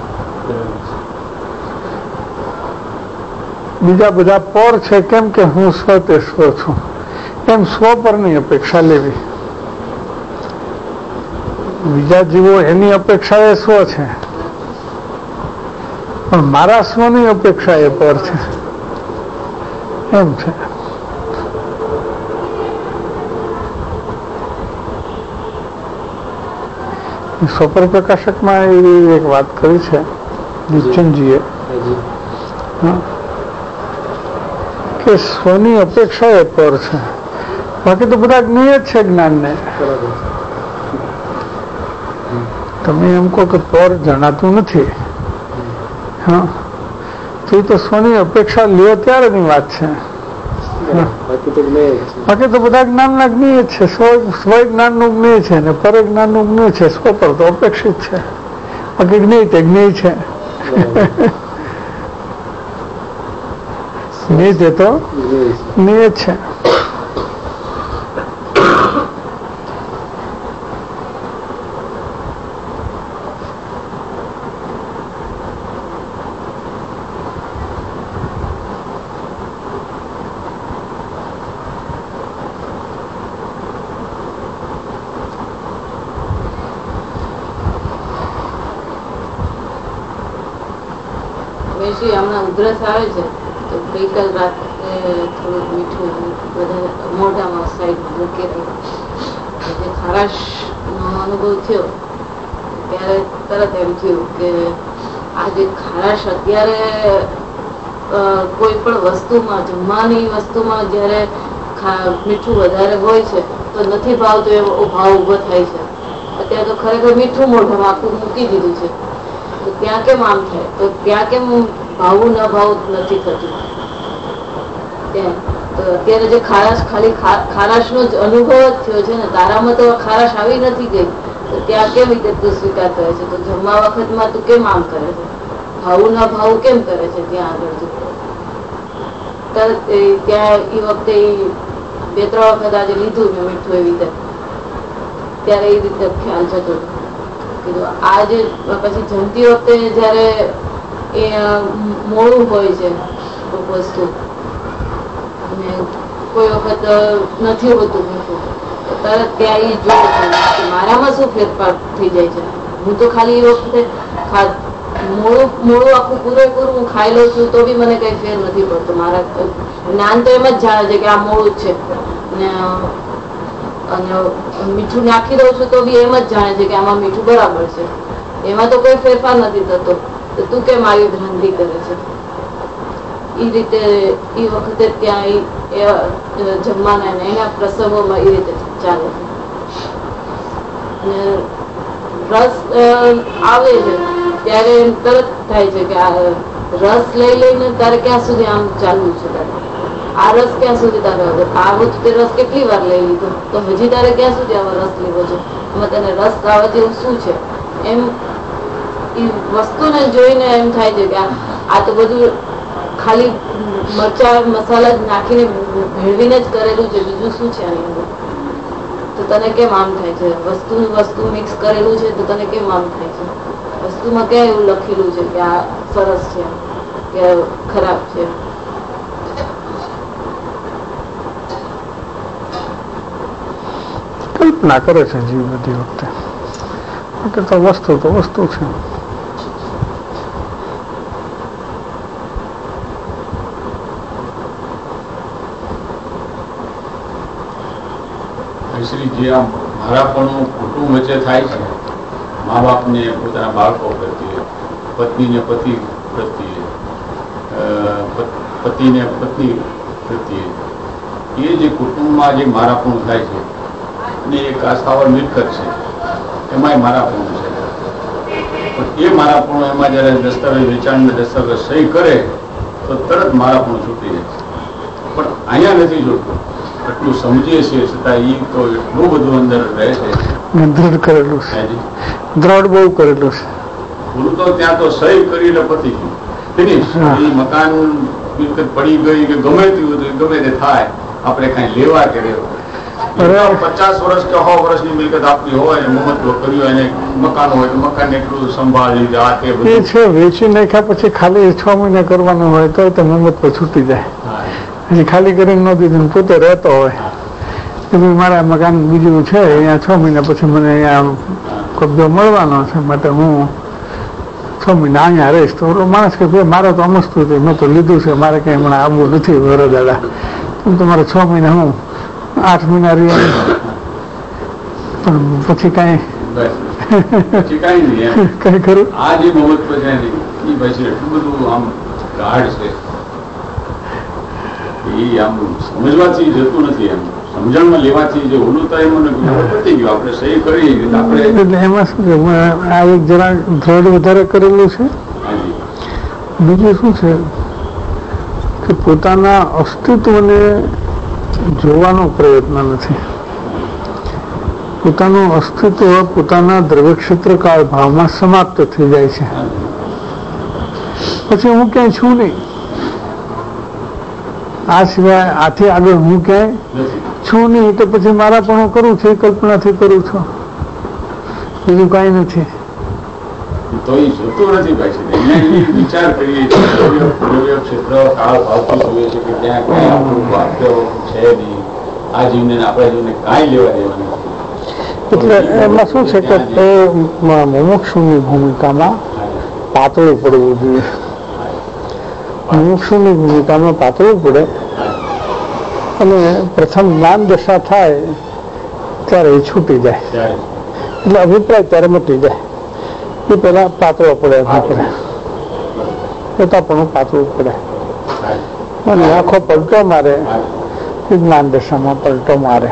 બીજા બધા પર છે. કેમ કે હું સ્વ તે સ્વ છું, એમ સ્વ પરની અપેક્ષા લેવી. બીજા જીવો એની અપેક્ષા એ સ્વ છે, પણ મારા સ્વની અપેક્ષા એ પર છે, એમ છે. સ્વપર પ્રકાશકમાં એવી એક વાત કરી છે દીપચંદજીએ કે સ્વની અપેક્ષા એ પર છે, બાકી તો બધા જ્ઞેય જ છે જ્ઞાનને. તમે એમ કહો કે પર જણાતું નથી, તો એ તો સ્વની અપેક્ષા લ્યો ત્યારેની વાત છે. બાકી તો બધા જ્ઞાનના જ્ઞેય જ છે. સ્વ જ્ઞાનનું જ્ઞેય છે ને પર જ્ઞાનનું જ્ઞેય છે. સ્વ પર તો અપેક્ષિત છે, બાકી જ્ઞેય તે જ્ઞેય છે. જ્ઞેય તે તો જ્ઞેય છે. હમણાં ઉધરસ આવે છે તો ગઈકાલ રાત્રે થોડુંક મીઠું બધા મોઢામાં સાઈડમાં મૂકી રહ્યું. ખારાશ નો અનુભવ થયો ત્યારે તરત એમ થયું કે આ જે ખારાશ અત્યારે કોઈ પણ વસ્તુમાં, જમવાની વસ્તુમાં જયારે મીઠું વધારે હોય છે તો નથી ભાવતો એવો ભાવ ઉભો થાય છે. અત્યારે તો ખરેખર મીઠું મોઢામાં આખું મૂકી દીધું છે, તો ત્યાં કેમ આમ થાય? તો ત્યાં કેમ ભાવવું ન ભાવવું નથી થતું? તો અત્યારે જે ખારાશ, ખાલી ખારાશ નો જ અનુભવ જ થયો છે ને, તારામાં તો ખારાશ આવી નથી ગઈ, તો ત્યાં કેમ રીતે તું સ્વીકાર કરે છે? તો જમવા વખતમાં તું કેમ આમ કરે છે? ભાવું ન ભાવું કેમ કરે છે? ત્યાં આગળ ત્યાં એ વખતે 2-3 વખત આજે લીધું મેં મીઠું એવી રીતે, ત્યારે એ રીતે ખ્યાલ જતો કીધું. આજે પછી જમતી વખતે જયારે એ મોડું હોય છે વસ્તુ, અને કોઈ વખત નથી હોતું મીઠું, તરત ત્યાં એ જોયું કે મારામાં શું ફેરફાર થઈ જાય છે. હું તો ખાલી એ વખતે મોડું આખું પૂરેપૂરું હું ખાઈ લઉં છું તો બી મને કઈ ફેર નથી પડતો. મારા જ્ઞાન તો એમ જ જાણે છે કે આ મોડું જ છે, અને મીઠું નાખી દઉં છું તો બી એમ જ જાણે છે કે આમાં મીઠું બરાબર છે, એમાં તો કોઈ ફેરફાર નથી થતો. તો તું કેમ આવી ભ્રાંતિ કરે છે? એ રીતે એ વખતે ત્યાં જમવાના એના પ્રસંગોમાં એ રીતે ચાલે છે. રસ આવે છે ત્યારે તરત થાય છે કે આ રસ લઈ લઈને તારે ક્યાં સુધી આમ ચાલવું છે? આ રસ ક્યાં સુધી તારે આવો તે રસ કેટલી વાર લઈ લીધો, તો હજી તારે ક્યાં સુધી આવો રસ લેવો છે? એમાં તને રસ આવે જેવું શું છે? એમ એ વસ્તુને જોઈને એમ થાય છે કે આ તો બધું ખાલી મરચા મસાલા નાખીને ભેળવીને જ કરેલું છે, બીજું શું છે આની અંદર? તો તને કેમ આમ થાય છે? વસ્તુ મિક્સ કરેલું છે તો તને કેમ આમ થાય છે? વસ્તુમાં ક્યાં એવું લખેલું છે કે આ સરસ છે કે ખરાબ છે? કલ્પના કરે છે જીવ બધી વખતે, તો વસ્તુ છે. શ્રી જે આમ મારાપણું કુટુંબ વચ્ચે થાય છે, મા બાપને પોતાના બાળકો પ્રત્યે, પત્નીને પતિ પ્રત્યે, પતિને પત્ની પ્રત્યે, એ જે કુટુંબમાં જે મારાપણું થાય છે અને એક આસ્થાવર મિલકત છે એમાંય મારાપણું છે. પણ એ મારાપણું એમાં જયારે દસ્તાવેજ વેચાણને દસ્તાવેજ સહી કરે તો તરત મારાપણું છૂટી જાય છે. પણ અહીંયા નથી જોતું, એટલું સમજીએ છીએ છતાં એ તો એટલું બધું અંદર રહે છે, દ્રઢ કરેલું છે, દ્રઢ બહુ કરેલું છે. પૂરું તો ત્યાં તો સહી કરીને પતી ગયું, ફિનિશ. એ મકાન મિલકત પડી ગઈ કે ગમે તેવું ગમે તે થાય, આપણે કઈ લેવા કે રહેવા. 50 વર્ષ કે 100 વર્ષની મિલકત આપણી હોય ને મહત્વ કર્યું એને મકાન હોય તો મકાન એટલું સંભાળી આ તે બધું છે. વેચી નાખ્યા પછી ખાલી 6 મહિના કરવાનું હોય તો મહત્વ છૂટી જાય. હજી ખાલી કરીને ન દીધું પોતે રહેતો હોય કે ભાઈ મારા મકાન બીજું છે અહીંયા 6 મહિના પછી મને અહીંયા કબજો મળવાનો છે, માટે હું 6 મહિના અહીંયા રહીશ. તો માણસ કે ભાઈ મારે તો અમસ્તું હતું, મેં તો લીધું છે, મારે કંઈ હમણાં આવવું નથી વરદાદા, તમારે 6 મહિના હું 8 મહિના રહ્યા પણ પછી કઈ ખરું. આ જે મહત્વ છે એ પછી એટલું બધું આમ ગાઢ છે, એ આમ સમજવાથી જતું નથી, એમ સમજણમાં લેવાથી જે ઓલું તો એમ પતી ગયું, આપણે સહી કરી આપણે. એટલે એમાં શું છે, આ એક જરા દ્રઢ વધારે કરેલું છે. બીજું શું છે કે પોતાના અસ્તિત્વને જોવાનો પ્રયત્ન નથી. પોતાનું અસ્તિત્વ પોતાના દ્રવ્યક્ષેત્ર કાળ ભાવમાં સમાપ્ત થઈ જાય છે. પછી હું ક્યાંય છું નહીં, આ સિવાય આથી આગળ હું ક્યાંય છું નહીં. તો પછી મારા પણ હું કરું છું, કલ્પનાથી કરું છું, બીજું કઈ નથી. તો એ જોતું નથી ભાઈ, વિચાર કરીએ ક્ષેત્ર કાળ ભાવથી જોઈએ છે કે ત્યાં કઈ આપણું વાક્ય છે નહીં, આ જીવને આપણા જીવને કાંઈ લેવા દેવાનું. એટલે એમાં શું છે કે મુમુક્ષુની ભૂમિકામાં પાતળું પડવું જોઈએ. મુમુક્ષુની ભૂમિકામાં પાતળું પડે અને પ્રથમ જ્ઞાન દશા થાય ત્યારે એ છૂટી જાય, એટલે અભિપ્રાય ત્યારે મટી જાય. એ પેલા પાતળો પડે, પોતાપણું પાતળું પડે અને આખો પલટો મારે, જ્ઞાન દશામાં પલટો મારે.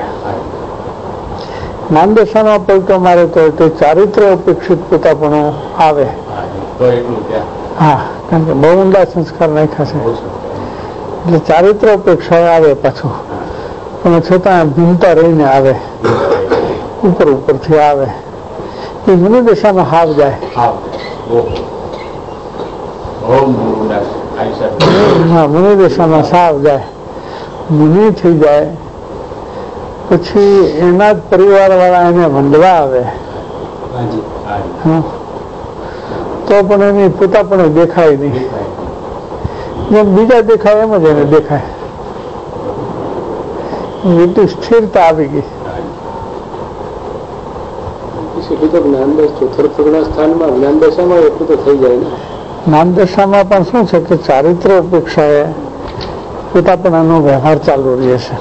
જ્ઞાન દશામાં પલટો મારે તો તે ચારિત્ર અપેક્ષિત પોતાપણું આવે. હા, કારણ કે બહુ ઊંડા સંસ્કાર નાખ્યા છે એટલે ચારિત્ર અપેક્ષા આવે પાછું, પણ છતાં ભીનતા રહીને આવે, ઉપરથી આવે. એ મુનિ દશામાં હાવ જાય. હા, મુનિ દશામાં સાવ જાય, મુનિ થઈ જાય. પછી એના જ પરિવાર વાળા એને વંદવા આવે, તો પણ એની પોતા પણ દેખાય નહીં. જેમ બીજા દેખાય એમ જ એને દેખાય. એટલી સ્થિરતા આવી ગઈ. જ્ઞાન દશામાં પણ શું છે કે ચારિત્ર અપેક્ષાએ પોતાપણાનો વ્યવહાર ચાલુ રહે છે.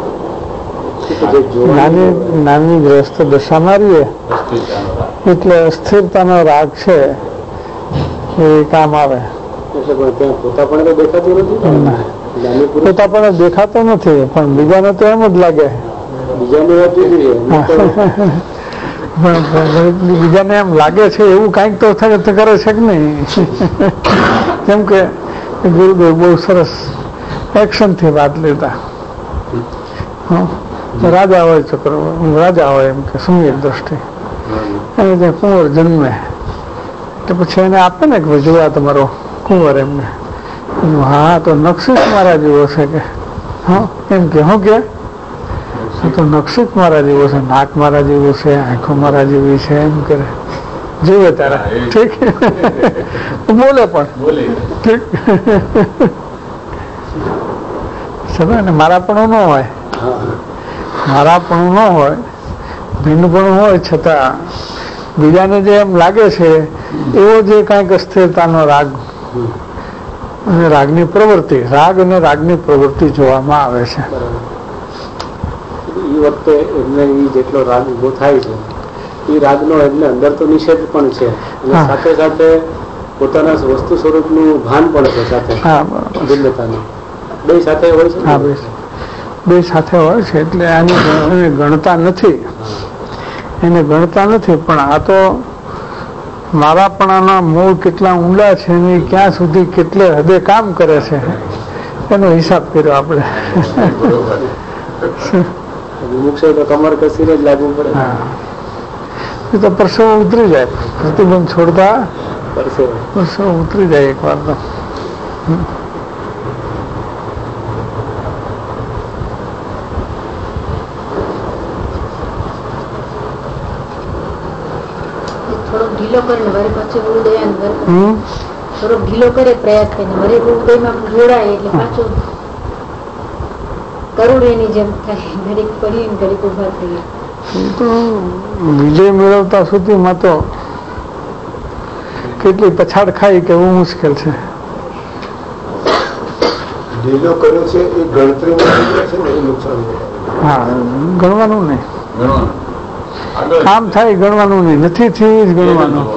નાની ગ્રસ્ત દશામાં રહીએ એટલે અસ્થિરતાનો રાગ છે એ કામ આવે. પોતાપણે દેખાતો નથી, પણ બીજાને તો એમ જ લાગે. બીજાને એમ લાગે છે એવું કઈક તો કરે છે કે નહીં. કેમ કે ગુરુદેવ બહુ સરસ એક્શનથી વાત લેતા. રાજા હોય ચક્ર, રાજા હોય એમ કે સમ્યક દ્રષ્ટિ, અને ત્યાં કુંવર જન્મે તો પછી એને આપે ને કે જો આ તમારો કુંવર એમને હા તો નક્ષિક મારા જેવો છે કે હા એમ કે હું કે તો નક્ષિક મારા જેવો છે, નાક મારા જેવું છે, આંખો મારા જેવી છે એમ કરે જીવે તારા ઠીક બોલે પણ ઠીક સમજ ને મારાપણું ન હોય, મારાપણું ન હોય, ભિન્નપણું હોય છતાં બીજાને જે એમ લાગે છે એવો જે કાંઈક અસ્થિરતાનો રાગ અને રાગની પ્રવૃત્તિ, રાગ અને રાગની પ્રવૃત્તિ જોવામાં આવે છે. એ વખતે એમને એ જેટલો રાગ ઉભો થાય છે એ રાગનો એમને અંદર તો નિષેધ પણ છે અને સાથે સાથે પોતાના વસ્તુ સ્વરૂપનું ભાન પણ છે સાથે ભિન્નતાનું બે સાથે હોય છે. હા બે સાથે હોય છે એટલે એને ગણતા નથી, એને ગણતા નથી. પણ આ તો મારાપણાના મૂળ કેટલા ઊંડા છે ને ક્યાં સુધી કેટલે હદે કામ કરે છે એનો હિસાબ કર્યો આપણે. મુક્ષે તો કમર કસીને જ લાગવું પડે. એ તો પરસેવો ઉતરી જાય, પ્રતિબંધ છોડતા પરસેવો ઉતરી જાય એક વાર તો. થોડોક ઢીલો કરીને વળી પછી ઉદય થોડોક ઢીલો કરે પ્રયાસ કરીને વળી ઉદયમાં જોડાય એટલે પાછું કરોડ એની જેમ થાય, ઘડીક પડી ઘડીક ઉભા થઈએ. તો વિજય મેળવતા સુધીમાં તો કેટલી પછાડ ખાઈ કેવું મુશ્કેલ છે. ઢીલો કર્યો છે એ ગણતરીમાં છે ને એ નુકસાન. હા ગણવાનું નહીં, કામ થાય ગણવાનું નહીં, નથી થી જ ગણવાનું.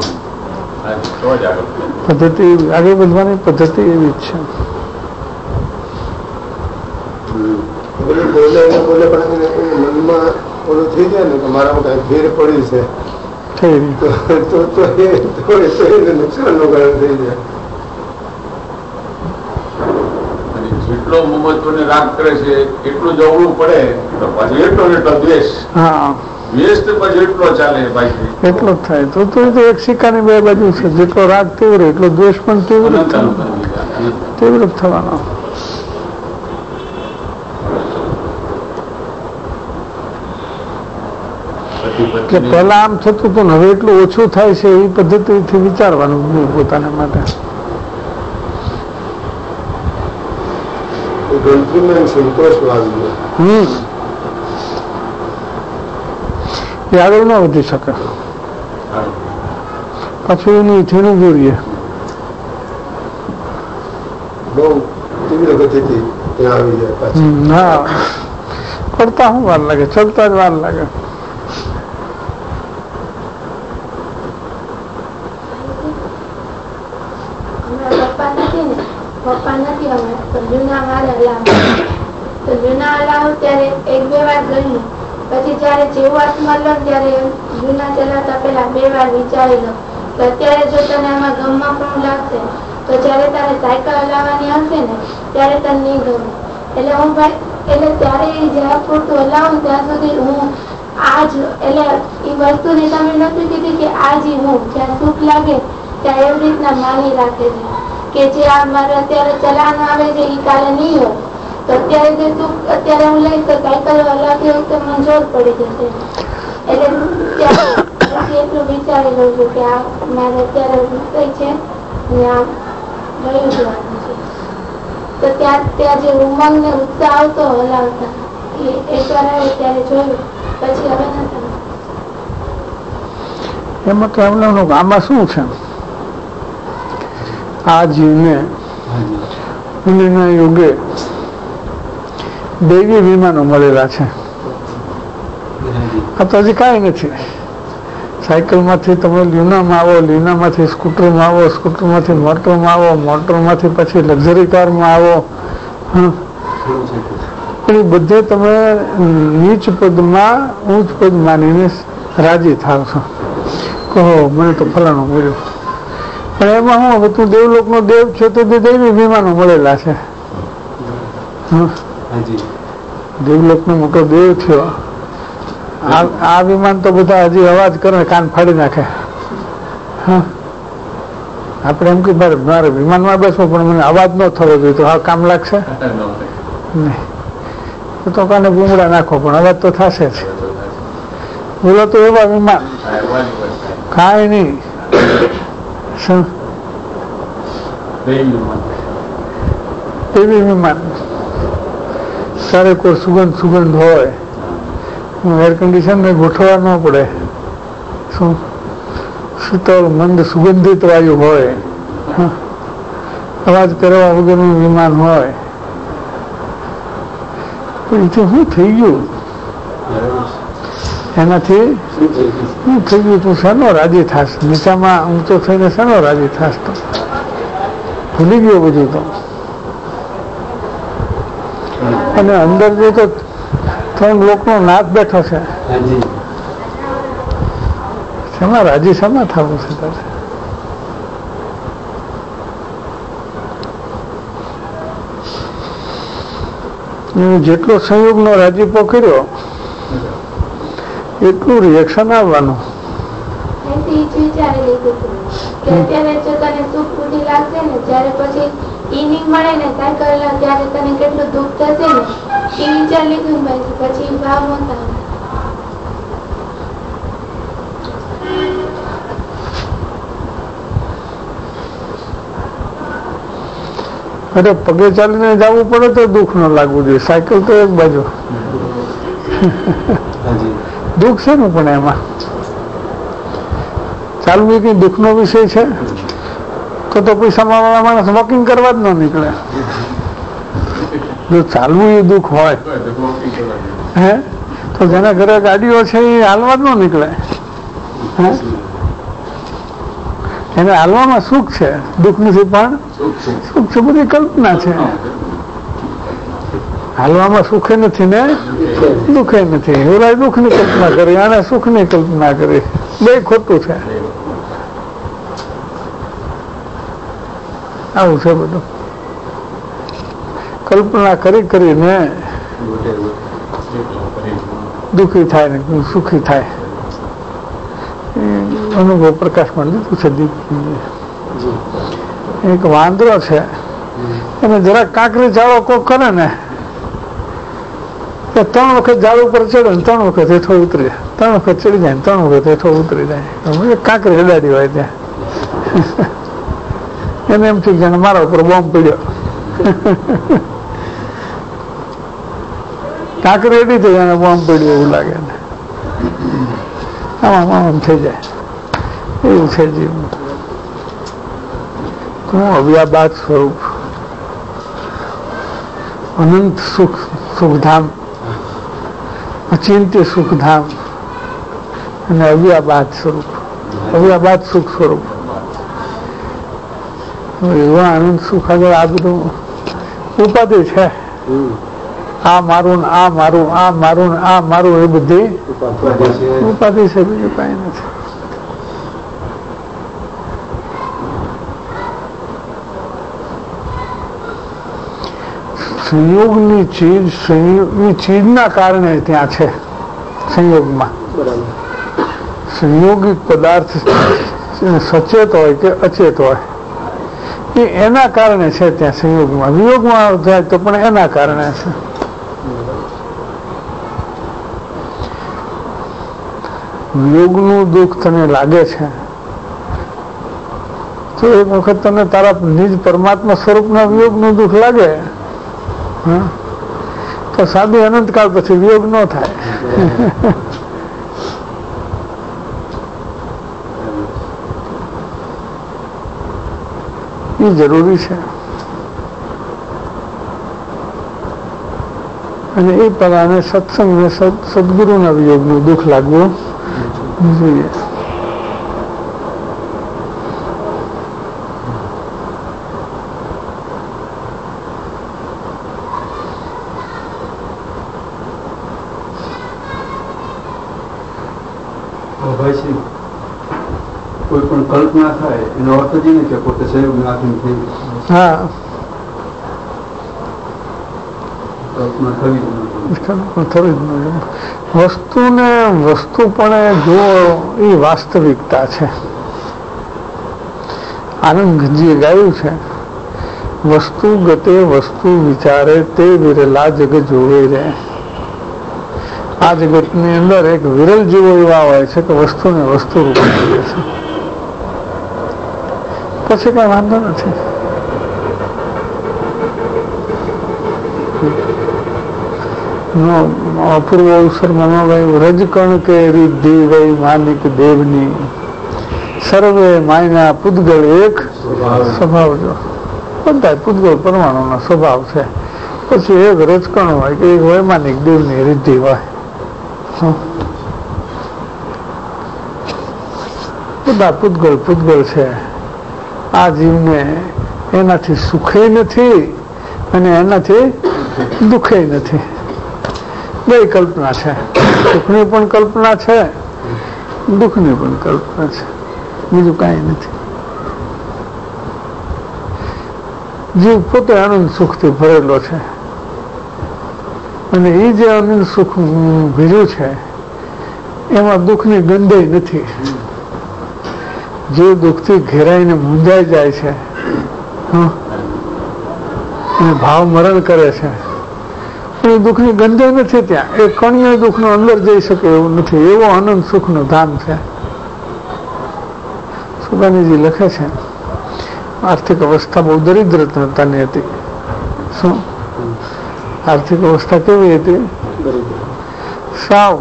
પદ્ધતિ આગળ વધવાની પદ્ધતિ એવી જ છે. બોલે પણ મનમાં ઓલું થઈ જાય ને કે મારામાં કઈ ફેર પડી છે તો એને નુકસાન નું કારણ થઈ જાય. જેટલો મમત્વને રાગ કરે છે એટલું જવવું પડે તો પછી એટલો દ્વેષ, દ્વેષ તો પછી એટલો ચાલે ભાઈ, એટલો જ થાય. તો એક સિક્કાની બે બાજુ છે, જેટલો રાગ તીવ્ર એટલો દ્વેષ પણ તીવ્ર જ થવાનો. એટલે પહેલા આમ થતું હતું હવે એટલું ઓછું થાય છે એ પદ્ધતિથી વિચારવાનું પોતાના માટે. એ આગળ ન વધી શકે, પાછું એની થીણું દોરીએ. બહુ તીવ્ર ગતિથી ત્યાં આવી જાય પાછી. હા પડતા શું વાર લાગે, ચલતા જ વાર લાગે. પપ્પા નથી અમે તો જૂના મારે હલાવ તો જૂના હલાવ ત્યારે એક બે વાર ગયું, પછી જયારે જેવું હાથમાં લો ત્યારે જૂના ચલાવતા પેલા બે વાર વિચારી લો કે અત્યારે જો તને આમાં ગમમાં પણ લાગશે તો જયારે તારે સાયકલ હલાવવાની હશે ને ત્યારે તને નહીં ગમે. એટલે હું ભાઈ એટલે ત્યારે જ્યાં પૂરતું હલાવું ત્યાં સુધી હું આજ એટલે એ વસ્તુની તમે નથી કીધી કે આજ હું જ્યાં સુખ લાગે ત્યાં એવી રીતના માની રાખે છે કે જે આ મારે અત્યારે ચલાવવાનું આવે છે એ કાલે નહીં હોય તો અત્યારે જે સુખ અત્યારે હું લઈશ તો સાયકલ હલાવતી વખતે મને જોર પડી જશે. એટલે એટલું વિચારી લઉં છું કે આ મારે અત્યારે કઈ છે ને આ ગયું જવાનું છે તો ત્યાં જે ઉમંગ ને ઉત્સાહ આવતો હલાવતા એકવાર આવે ત્યારે જોયું, પછી હવે નથી. એમાં તો એમનું આમાં શું છે, આ જીવને યુગે દૈવી વિમાનો મળેલા છે. આ તો હજી કાંઈ નથી. સાયકલમાંથી તમે લ્યુનામાં આવો, લ્યુનામાંથી સ્કૂટરમાં આવો, સ્કૂટરમાંથી મોટરમાં આવો, મોટરમાંથી પછી લક્ઝરી કારમાં આવો. એ બધે તમે નીચ પદમાં ઊંચ પદ માનીને રાજી થાવ છો, કહો મને તો ફલાણું મળ્યું. પણ એમાં હું હવે તું દેવલોકનો દેવ છે તો તે દૈવી વિમાનો મળેલા છે. દેવલોકનો મોટો દેવ થયો, આ વિમાન તો બધા હજી અવાજ કરે કાન ફાડી નાખે. આપણે એમ કે મારે વિમાનમાં બેસવું પણ મને અવાજ ન થવો જોઈએ તો હા કામ લાગશે નહીં. તો કાને બુમડા નાખો પણ અવાજ તો થશે જ. બોલો તો એવા વિમાન કાંઈ નહીં. એવી વિમાન ત્યારે કોઈ સુગંધ હોય, એર કન્ડિશન ને ગોઠવવા ન પડે, શું શીતળ મંદ સુગંધિત વાયુ હોય, અવાજ કરવા વગરનું વિમાન હોય, એ તો શું થઈ ગયું? એનાથી શું થઈ ગયું? તું શાનો રાજી થાશ? નીચામાં ઊંચો થઈને શાનો રાજી થાશ? તો ભૂલી ગયો બધું તો. અને અંદર જે તો 3 લોકનો નાથ બેઠો છે, શેમાં રાજી શામાં થવું છે તારે? જેટલો સંયોગનો રાજીપો કર્યો એટલું રિએક્શન આવવાનું. અત્યારે જો તને સુખ પૂરી લાગશે ને, જયારે પછી ઈ મળે ને સાયકલ, ત્યારે તને કેટલું દુઃખ થશે ને, એ વિચાર લીધું ભાઈ પછી ભાવ નતા. અરે પગે ચાલીને જવું પડે તો દુઃખ ન લાગવું જોઈએ. સાયકલ તો એક બાજુ દુઃખ છે ને, પણ એમાં ચાલવું કઈ દુઃખ નો વિષય છે? તો પૈસામાં વાળા માણસ વોકિંગ કરવા જ ન નીકળે. જો ચાલવું એ દુઃખ હોય હે તો જેના ઘરે ગાડીઓ છે એ હાલવા જ ન નીકળે. એને હાલવામાં સુખ છે, દુઃખ નથી, પણ સુખ છે બધી કલ્પના છે. હાલવામાં સુખે નથી ને દુઃખે નથી. ઓલા દુઃખની કલ્પના કરી, આને સુખની કલ્પના કરી, બે ખોટું છે. આવું છે બધું. કલ્પના કરીને દુઃખી થાય ને સુખી થાય. અનુભવ પ્રકાશમાં લીધું છે. એક વાંદરો છે, એને જરાક કાંકરી ચાળો કોક કરે ને તો 3 વખત ઝાડ ઉપર ચડે ને 3 વખત હેઠો ઉતરી જાય, 3 વખત ચડી જાય ને 3 વખત હેઠો ઉતરી જાય. કાંકરી અડાડી હોય ત્યાં એને એમ થયું જાણે મારા ઉપર બોમ્બ પડ્યો. કાંકરી એડી થઈ જાણે બોમ્બ પડ્યો એવું લાગે ને. આમ થઈ જાય. એવું છે જીવન. હું અવ્યાબાદ સ્વરૂપ, અનંત સુખધામ, અચિંત્ય સુખધામ અને અવ્યાબાદ સ્વરૂપ, અવ્યાબાદ સુખ સ્વરૂપ. એવા આનંદ સુખ આગળ આ બધું ઉપાધિ છે. આ મારું, આ મારું, આ મારું, આ મારું, એ બધી ઉપાધિ છે, બીજું કઈ નથી. સંયોગની ચીજના કારણે ત્યાં છે. સંયોગમાં સંયોગિક પદાર્થ સચેત હોય કે અચેત હોય એ એના કારણે છે ત્યાં સંયોગમાં. વિયોગમાં જાય તો પણ એના કારણે છે. વિયોગનું દુઃખ તને લાગે છે તો એક વખત તને તારા નિજ પરમાત્મા સ્વરૂપના વિયોગનું દુઃખ લાગે તો સાદું અનંતકાળ પછી વિયોગ ન થાય. એ જરૂરી છે. અને એ પ્રમાણે સત્સંગ ને સદગુરુના વિયોગનું દુઃખ લાગવું જોઈએ. કોઈ પણ કલ્પના થાય એનો અર્થ જ ને કે પોતે સંયોગ નાખીને થઈ. હા, કલ્પના થવી વસ્તુને વસ્તુપણે જો એ વાસ્તવિકતા છે. આનંદજીએ ગાયું છે, વસ્તુ ગતે વસ્તુ વિચારે તે વિરલા જગ જોવે રે. આ જગતની અંદર એક વિરલ જીવો એવા હોય છે કે વસ્તુને વસ્તુ રૂપ મળે છે, પછી કઈ વાંધો નથી. અપૂર્વ અવસર મનોભાઈ રજકણ કે રિદ્ધિ વೈ માનિક દેવની સર્વે માયના પૂતગળ એક સ્વભાવ. જો બધા પૂતગળ પરમાણુનો સ્વભાવ છે, પછી એક રજકણ હોય કે એક વૈમાનિક દેવની રિદ્ધિ હોય. બધા પૂતગળ છે. આ જીવને એનાથી સુખે નથી અને એનાથી દુઃખે નથી. બે કલ્પના છે, સુખની પણ કલ્પના છે, દુઃખની પણ કલ્પના છે, બીજું કાંઈ નથી. જીવ પોતે આનંદ સુખથી ભરેલો છે અને એ જે આનંદ સુખ ભર્યું છે એમાં દુઃખની ગંધે નથી. જે દુઃખથી ઘેરાઈને મૂંઝાઈ જાય છે અને ભાવ મરણ કરે છે, એ દુઃખની ગંધે નથી. ત્યાં એ કણિય દુઃખનો અંદર જઈ શકે એવું નથી. એવો આનંદ સુખનું ધામ છે. સુગાનીજી લખે છે, આર્થિક અવસ્થા બહુ દરિદ્રતાની હતી. શું આર્થિક અવસ્થા કેવી હતી? સાવ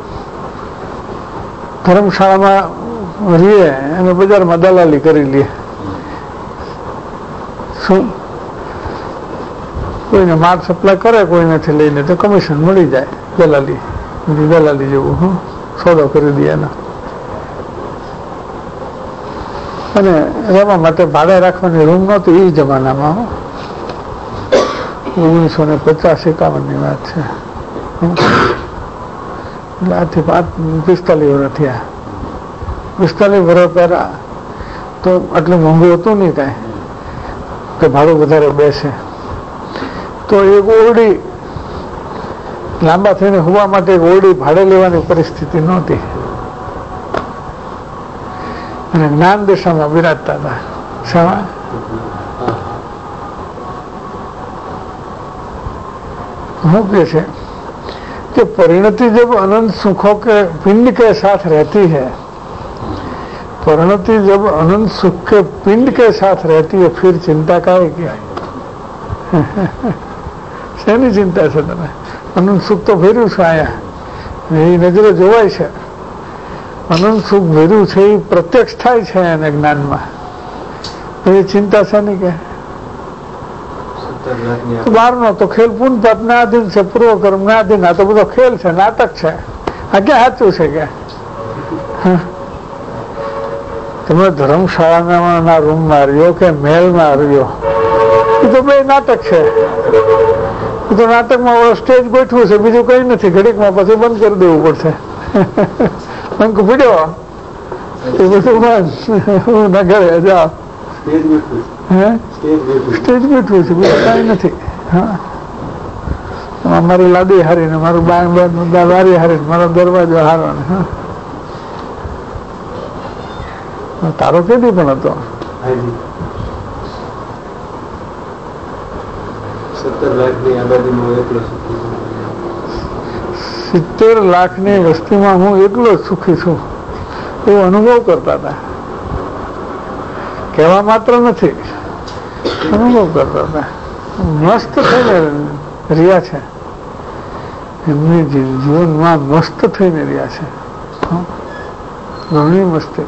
ધર્મશાળામાં રહીએ અને બજારમાં દલાલી કરી લઈએ. શું કોઈને માલ સપ્લાય કરે, કોઈનેથી લઈને તો કમિશન મળી જાય. દલાલી જેવું સોદો કરી દે એનો. અને રહેવા માટે ભાડે રાખવાની રૂમ નહોતી એ જમાનામાં. 1950-51ની વાત છે. એટલે આથી 45 વર્ષ થયા. 45 વર્ષ પહેલા તો આટલું મોંઘું હતું નહીં કાંઈ કે ભાડું વધારે બેસે. તો એક ઓરડી લાંબા થઈને હોવા માટે એક ઓરડી ભાડે લેવાની પરિસ્થિતિ નહોતી અને જ્ઞાન દિશામાં બિરાજતા હતા. શામાં શું કહે છે कि परिणति जब अनंत सुखों के पिंड के साथ रहती है, परिणति जब अनंत सुख के पिंड के साथ रहती है, फिर चिंता काहे की? શેની ચિંતા છે તને? અનંત સુખ તો ભર્યું છે. આયા એ નજરે જોવાય છે. અનંત સુખ ભર્યું છે એ પ્રત્યક્ષ થાય છે એને જ્ઞાનમાં. એ ચિંતા છે ને કે બહારનો તો ખેલ પૂર્ણ પાપ ના આધીન છે, પૂર્વ કર્મ ના આધીન. આ તો બધો ખેલ છે, નાટક છે. આ ક્યાં સાચું છે કે? તમે ધર્મશાળાના રૂમમાં રહ્યો કે મહેલમાં રહ્યો, એ તો બે નાટક છે. એ તો નાટકમાં સ્ટેજ ગોઠવું છે, બીજું કઈ નથી. ઘડીકમાં પછી બંધ કરી દેવું પડશે. અંક પીડ્યો એ બધું બંધ. હું ના ઘરે જાઓ, સ્ટેજ બેઠવું છે, બીજું કઈ નથી. હા, મારી લાદી હારી ને મારું બારી હારી ને મારો દરવાજો હારો ને. તારો કેદી પણ હતો? 70 લાખની વસ્તીમાં હું એકલો જ સુખી છું એવો અનુભવ કરતા હતા. કહેવા માત્ર નથી, અનુભવ કરતા હતા. મસ્ત થઈને રહ્યા છે, એમની જીવનમાં મસ્ત થઈને રહ્યા છે. ઘણી મસ્તી.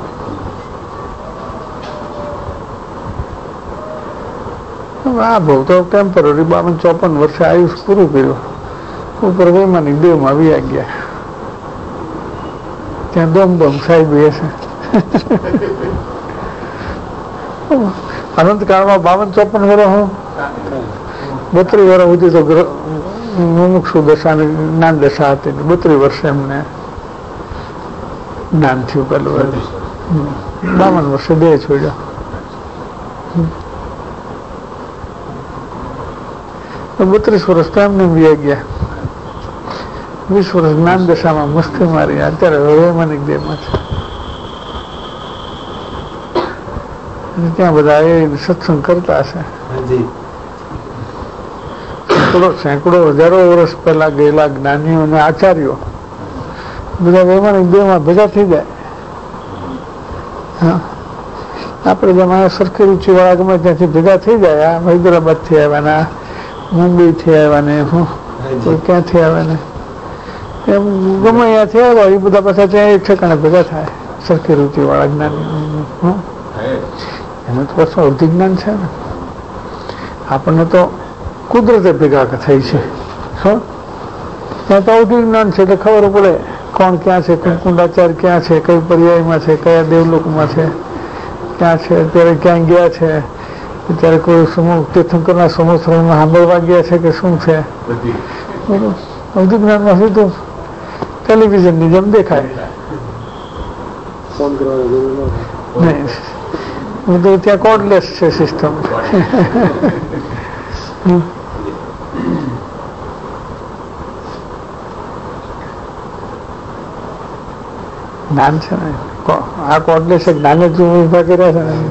આ બહુ તો ટેમ્પરરી 52-54 વર્ષે આયુષ પૂરું કર્યું. ઉપર વૈમાનિક દેવમાં આવી ગયા. ત્યાં દોમ સાહેબ એ છે. અનંતકાળમાં 52-54 વર્ષ હું 32 વર્ષ સુધી તો મુમુક્ષુ દશા જ્ઞાન દશા હતી. 32 વર્ષે એમને જ્ઞાન થયું. પેલું 52 વર્ષે દેહ છોડ્યો. 32 વર્ષ તો એમને વી ગયા. 20 વર્ષ જ્ઞાન દશામાં મસ્તી મારી. અત્યારે વૈમાનિક દેહમાં છે. ત્યાં બધા એ સત્સંગ કરતા હશે. સેંકડો હજારો વર્ષ પહેલા ગયેલા જ્ઞાનીઓ અને આચાર્યો બધા વૈમાનિક દેહમાં ભેગા થઈ જાય. આપણે જેમાં સરખી રૂચિ વાળા ગમે ત્યાંથી ભેગા થઈ જાય. આ હૈદરાબાદ થી આવ્યા ને, મુંબઈ થી આવ્યા ને, ક્યાંથી આવ્યા ને, એમ ગમે અહીંયાથી આવ્યા એ બધા પાછા ત્યાં એક ઠેકાણે ભેગા થાય સરખી રૂચિ વાળા જ્ઞાની. એમાં તો પાછું અવધિ જ્ઞાન છે ને. આપણને તો કુદરતે ભેગા થઈ છે. ત્યાં તો અવધિ જ્ઞાન છે એટલે ખબર પડે કોણ ક્યાં છે, કુંડાચાર ક્યાં છે, કઈ પર્યાયમાં છે, કયા દેવલોકમાં છે, ક્યાં છે, અત્યારે ક્યાં ગયા છે, અત્યારે કોઈ સમૂહ તીર્થંકરના સમુદ્રમાં સાંભળવા ગયા છે કે શું છે. અવધિ જ્ઞાનમાં સીધું ટેલિવિઝનની જેમ દેખાય. નહીં, ત્યાં કોર્ડલેસ છે સિસ્ટમ. જ્ઞાન છે ને આ કોર્ડલેસ જ્ઞાન જ ઉભા કર્યા છે ને.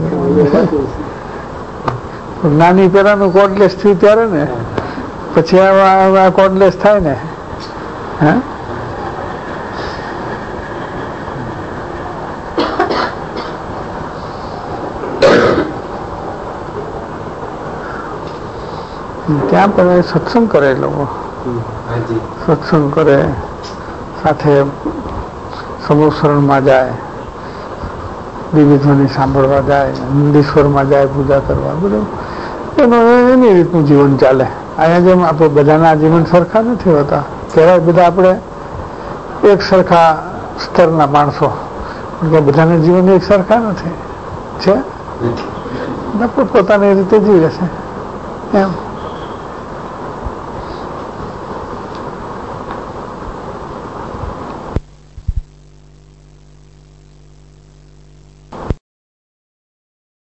જ્ઞાની પેલાનું કોર્ડલેસ થયું ત્યારે ને પછી આ કોર્ડલેસ થાય ને. હા, ત્યાં પણ સત્સંગ કરે લોકો, સત્સંગ કરે, સાથે સમુસરણમાં જાય, વિવિધોની સાંભળવા જાય, નંદીશ્વરમાં જાય પૂજા કરવા, બધું એની રીતનું જીવન ચાલે. અહીંયા જેમ આપણે બધાના જીવન સરખા નથી હોતા. કહેવાય બધા આપણે એક સરખા સ્તરના માણસો, પણ બધાના જીવન એક સરખા નથી છે. પોતાની રીતે જીવે છે એમ.